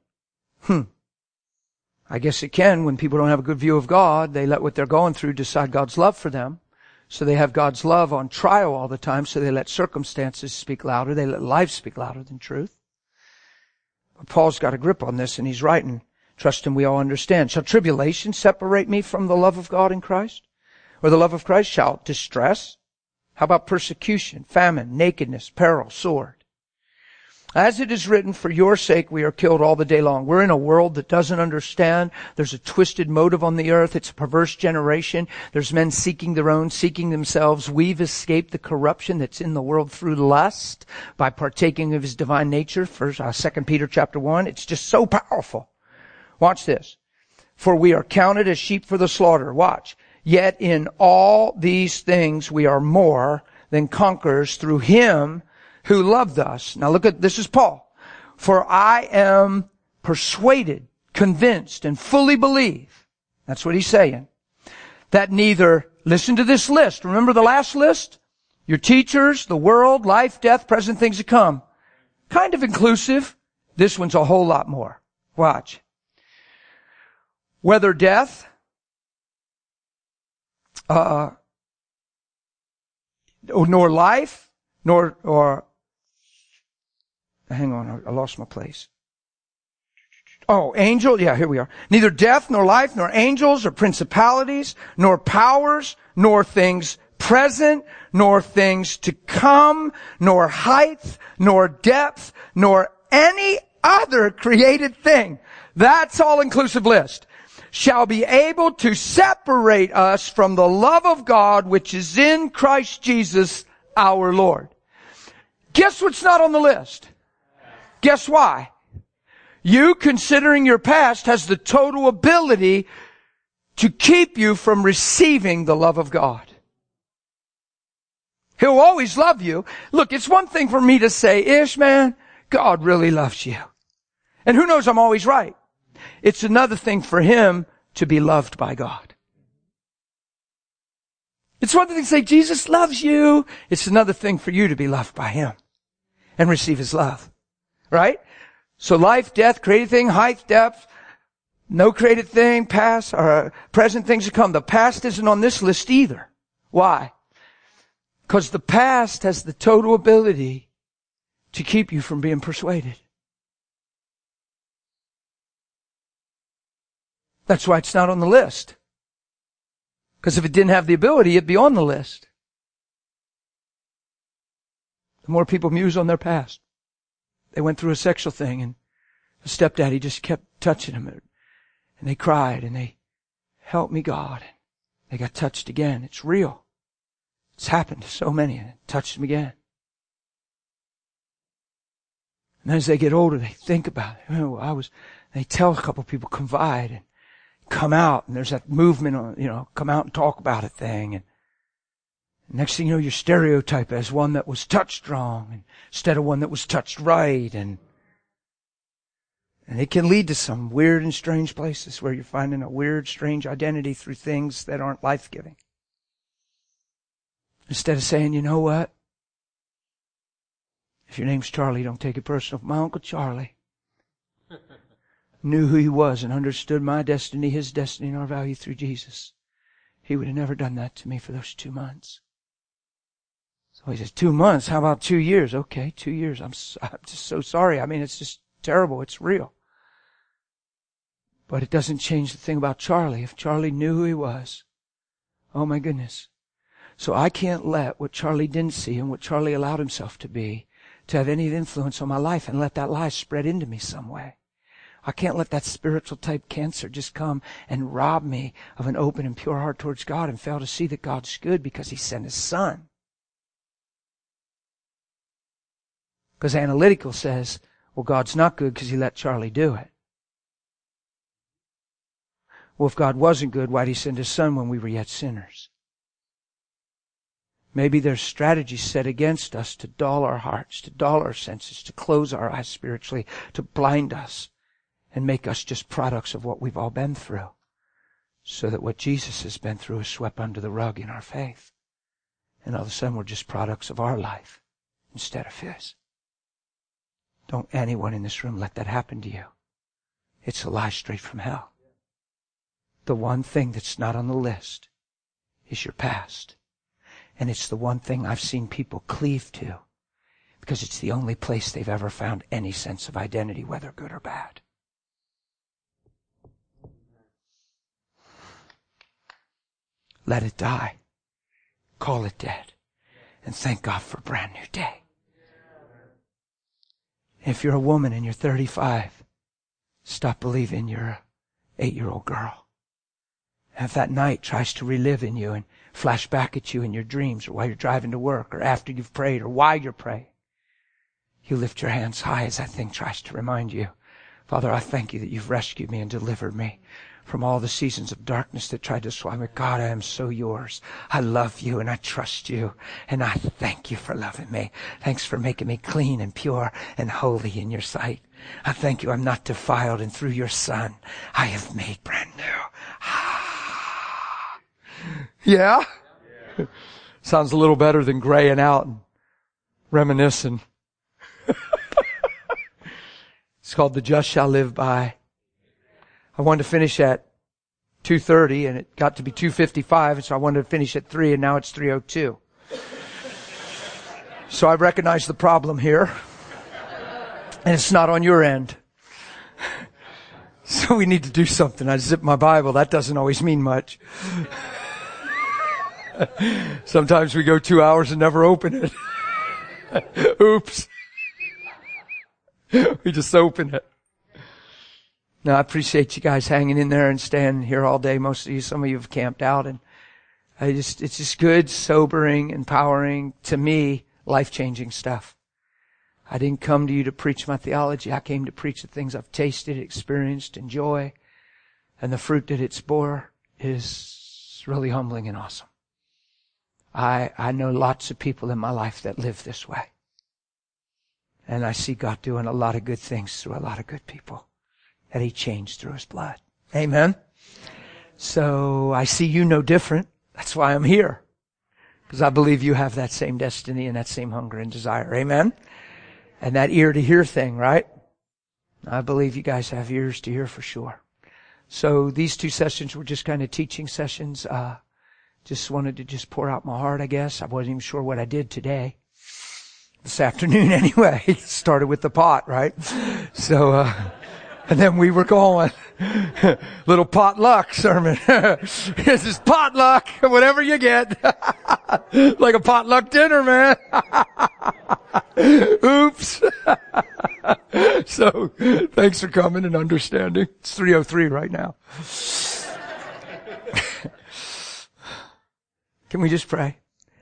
I guess it can. When people don't have a good view of God, they let what they're going through decide God's love for them. So they have God's love on trial all the time, so they let circumstances speak louder. They let life speak louder than truth. But Paul's got a grip on this, and he's writing, trusting we all understand. Shall tribulation separate me from the love of God in Christ? Or the love of Christ? Shall distress? How about persecution, famine, nakedness, peril, sword? As it is written, for your sake we are killed all the day long. We're in a world that doesn't understand. There's a twisted motive on the earth. It's a perverse generation. There's men seeking their own, seeking themselves. We've escaped the corruption that's in the world through lust by partaking of his divine nature. 2 Peter chapter 1. It's just so powerful. Watch this. For we are counted as sheep for the slaughter. Watch. Yet in all these things we are more than conquerors through him who loved us. Now look at, this is Paul. For I am persuaded, convinced, and fully believe. That's what he's saying. That neither, listen to this list. Remember the last list? Your teachers, the world, life, death, present things to come. Kind of inclusive. This one's a whole lot more. Watch. Whether death, nor life, or hang on, I lost my place. Oh, angel, yeah, here we are. Neither death, nor life, nor angels, or principalities, nor powers, nor things present, nor things to come, nor height, nor depth, nor any other created thing. That's all-inclusive list. shall be able to separate us from the love of God which is in Christ Jesus our Lord. Guess what's not on the list? Guess why? You, considering your past, has the total ability to keep you from receiving the love of God. He'll always love you. Look, it's one thing for me to say, Ish, man, God really loves you. And who knows, I'm always right. It's another thing for Him to be loved by God. It's one thing to say, Jesus loves you. It's another thing for you to be loved by Him and receive His love. Right? So life, death, created thing, height, depth, no created thing, past, or present things to come. The past isn't on this list either. Why? Because the past has the total ability to keep you from being persuaded. That's why it's not on the list. Because if it didn't have the ability, it'd be on the list. The more people muse on their past. They went through a sexual thing and the stepdaddy just kept touching them. And they cried and they, help me God. They got touched again. It's real. It's happened to so many and it touched them again. And as they get older, they think about it. Oh, they tell a couple people, confide and come out. And there's that movement on, come out and talk about a thing. And next thing you know, you're stereotyped as one that was touched wrong instead of one that was touched right. And it can lead to some weird and strange places where you're finding a weird, strange identity through things that aren't life-giving. Instead of saying, you know what? If your name's Charlie, don't take it personal. My Uncle Charlie knew who he was and understood my destiny, his destiny, and our value through Jesus. He would have never done that to me for those 2 months. So he says, 2 months? How about 2 years? Okay, 2 years. I'm just so sorry. I mean, it's just terrible. It's real. But it doesn't change the thing about Charlie. If Charlie knew who he was, oh my goodness. So I can't let what Charlie didn't see and what Charlie allowed himself to be to have any influence on my life and let that lie spread into me some way. I can't let that spiritual type cancer just come and rob me of an open and pure heart towards God and fail to see that God's good because He sent His Son. Because analytical says, well, God's not good because He let Charlie do it. Well, if God wasn't good, why'd He send His Son when we were yet sinners? Maybe there's strategies set against us to dull our hearts, to dull our senses, to close our eyes spiritually, to blind us and make us just products of what we've all been through. So that what Jesus has been through is swept under the rug in our faith. And all of a sudden we're just products of our life instead of His. Don't anyone in this room let that happen to you. It's a lie straight from hell. The one thing that's not on the list is your past. And it's the one thing I've seen people cleave to because it's the only place they've ever found any sense of identity, whether good or bad. Let it die. Call it dead. And thank God for a brand new day. If you're a woman and you're 35, stop believing you're an 8-year-old girl. If that night tries to relive in you and flash back at you in your dreams or while you're driving to work or after you've prayed or while you're praying, you lift your hands high as that thing tries to remind you, Father, I thank you that you've rescued me and delivered me from all the seasons of darkness that tried to swallow me. God, I am so yours. I love you and I trust you. And I thank you for loving me. Thanks for making me clean and pure and holy in your sight. I thank you I'm not defiled, and through your Son I have made brand new. Yeah? Sounds a little better than graying out and reminiscing. It's called The Just Shall Live By. I wanted to finish at 2:30 and it got to be 2:55, and so I wanted to finish at 3 and now it's 3:02. So I recognize the problem here. And it's not on your end. So we need to do something. I zip my Bible. That doesn't always mean much. Sometimes we go 2 hours and never open it. Oops. We just open it. No, I appreciate you guys hanging in there and staying here all day. Most of you, some of you have camped out, and it's just good, sobering, empowering, to me, life-changing stuff. I didn't come to you to preach my theology. I came to preach the things I've tasted, experienced, enjoy, and the fruit that it's bore is really humbling and awesome. I know lots of people in my life that live this way. And I see God doing a lot of good things through a lot of good people that He changed through His blood. Amen? So I see you no different. That's why I'm here. Because I believe you have that same destiny and that same hunger and desire. Amen? And that ear to hear thing, right? I believe you guys have ears to hear for sure. So these 2 sessions were just kind of teaching sessions. Just wanted to just pour out my heart, I guess. I wasn't even sure what I did today. This afternoon anyway. Started with the pot, right? So, and then we were going. Little potluck sermon. This is potluck. Whatever you get. Like a potluck dinner, man. Oops. So, thanks for coming and understanding. It's 3:03 right now. Can we just pray?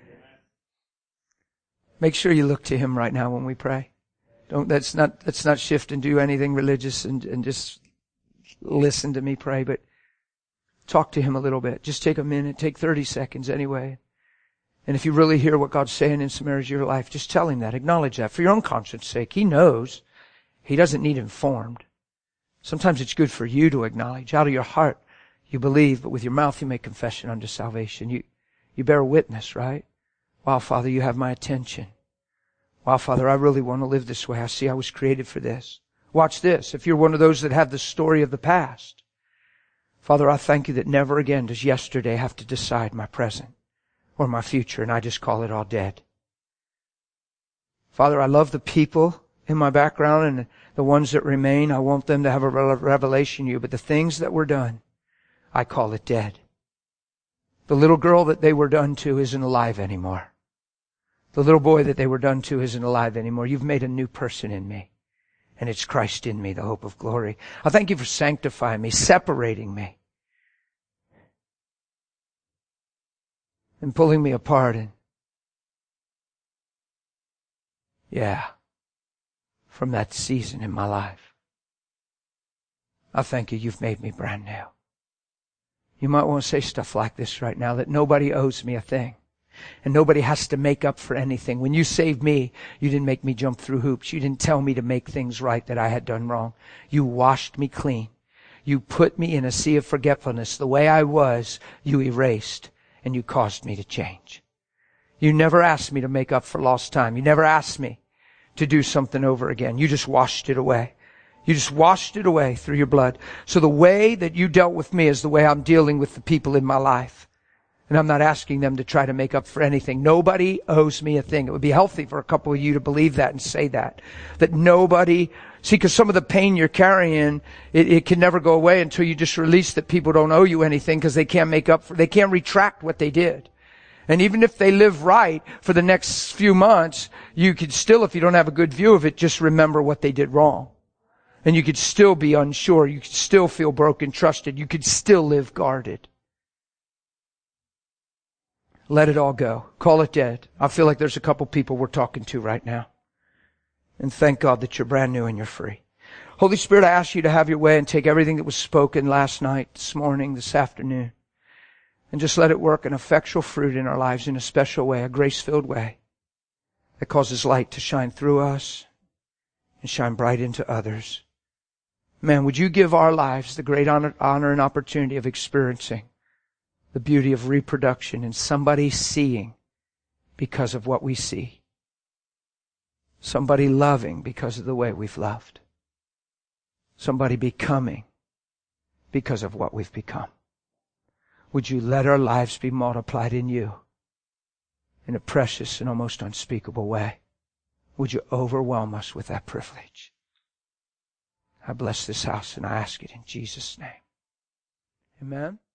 Make sure you look to Him right now when we pray. Let's not shift and do anything religious and just listen to me pray, but talk to Him a little bit. Just take a minute, take 30 seconds anyway. And if you really hear what God's saying in some areas of your life, just tell Him that. Acknowledge that for your own conscience sake. He knows. He doesn't need informed. Sometimes it's good for you to acknowledge. Out of your heart, you believe, but with your mouth you make confession unto salvation. You bear witness, right? Wow, Father, you have my attention. Wow, Father, I really want to live this way. I see I was created for this. Watch this. If you're one of those that have the story of the past, Father, I thank you that never again does yesterday have to decide my present or my future, and I just call it all dead. Father, I love the people in my background and the ones that remain. I want them to have a revelation of you, but the things that were done, I call it dead. The little girl that they were done to isn't alive anymore. The little boy that they were done to isn't alive anymore. You've made a new person in me. And it's Christ in me, the hope of glory. I thank you for sanctifying me, separating me, and pulling me apart. And from that season in my life. I thank you, you've made me brand new. You might want to say stuff like this right now, that nobody owes me a thing. And nobody has to make up for anything. When you saved me, you didn't make me jump through hoops. You didn't tell me to make things right that I had done wrong. You washed me clean. You put me in a sea of forgetfulness. The way I was, you erased, and you caused me to change. You never asked me to make up for lost time. You never asked me to do something over again. You just washed it away. You just washed it away through your blood. So the way that you dealt with me is the way I'm dealing with the people in my life. And I'm not asking them to try to make up for anything. Nobody owes me a thing. It would be healthy for a couple of you to believe that and say that. That nobody... See, because some of the pain you're carrying, it can never go away until you just release that people don't owe you anything because they can't make up for... They can't retract what they did. And even if they live right for the next few months, you could still, if you don't have a good view of it, just remember what they did wrong. And you could still be unsure. You could still feel broken, trusted. You could still live guarded. Let it all go. Call it dead. I feel like there's a couple people we're talking to right now. And thank God that you're brand new and you're free. Holy Spirit, I ask you to have your way and take everything that was spoken last night, this morning, this afternoon, and just let it work an effectual fruit in our lives in a special way, a grace-filled way that causes light to shine through us and shine bright into others. Man, would you give our lives the great honor and opportunity of experiencing the beauty of reproduction and somebody seeing because of what we see. Somebody loving because of the way we've loved. Somebody becoming because of what we've become. Would you let our lives be multiplied in you in a precious and almost unspeakable way? Would you overwhelm us with that privilege? I bless this house and I ask it in Jesus' name. Amen.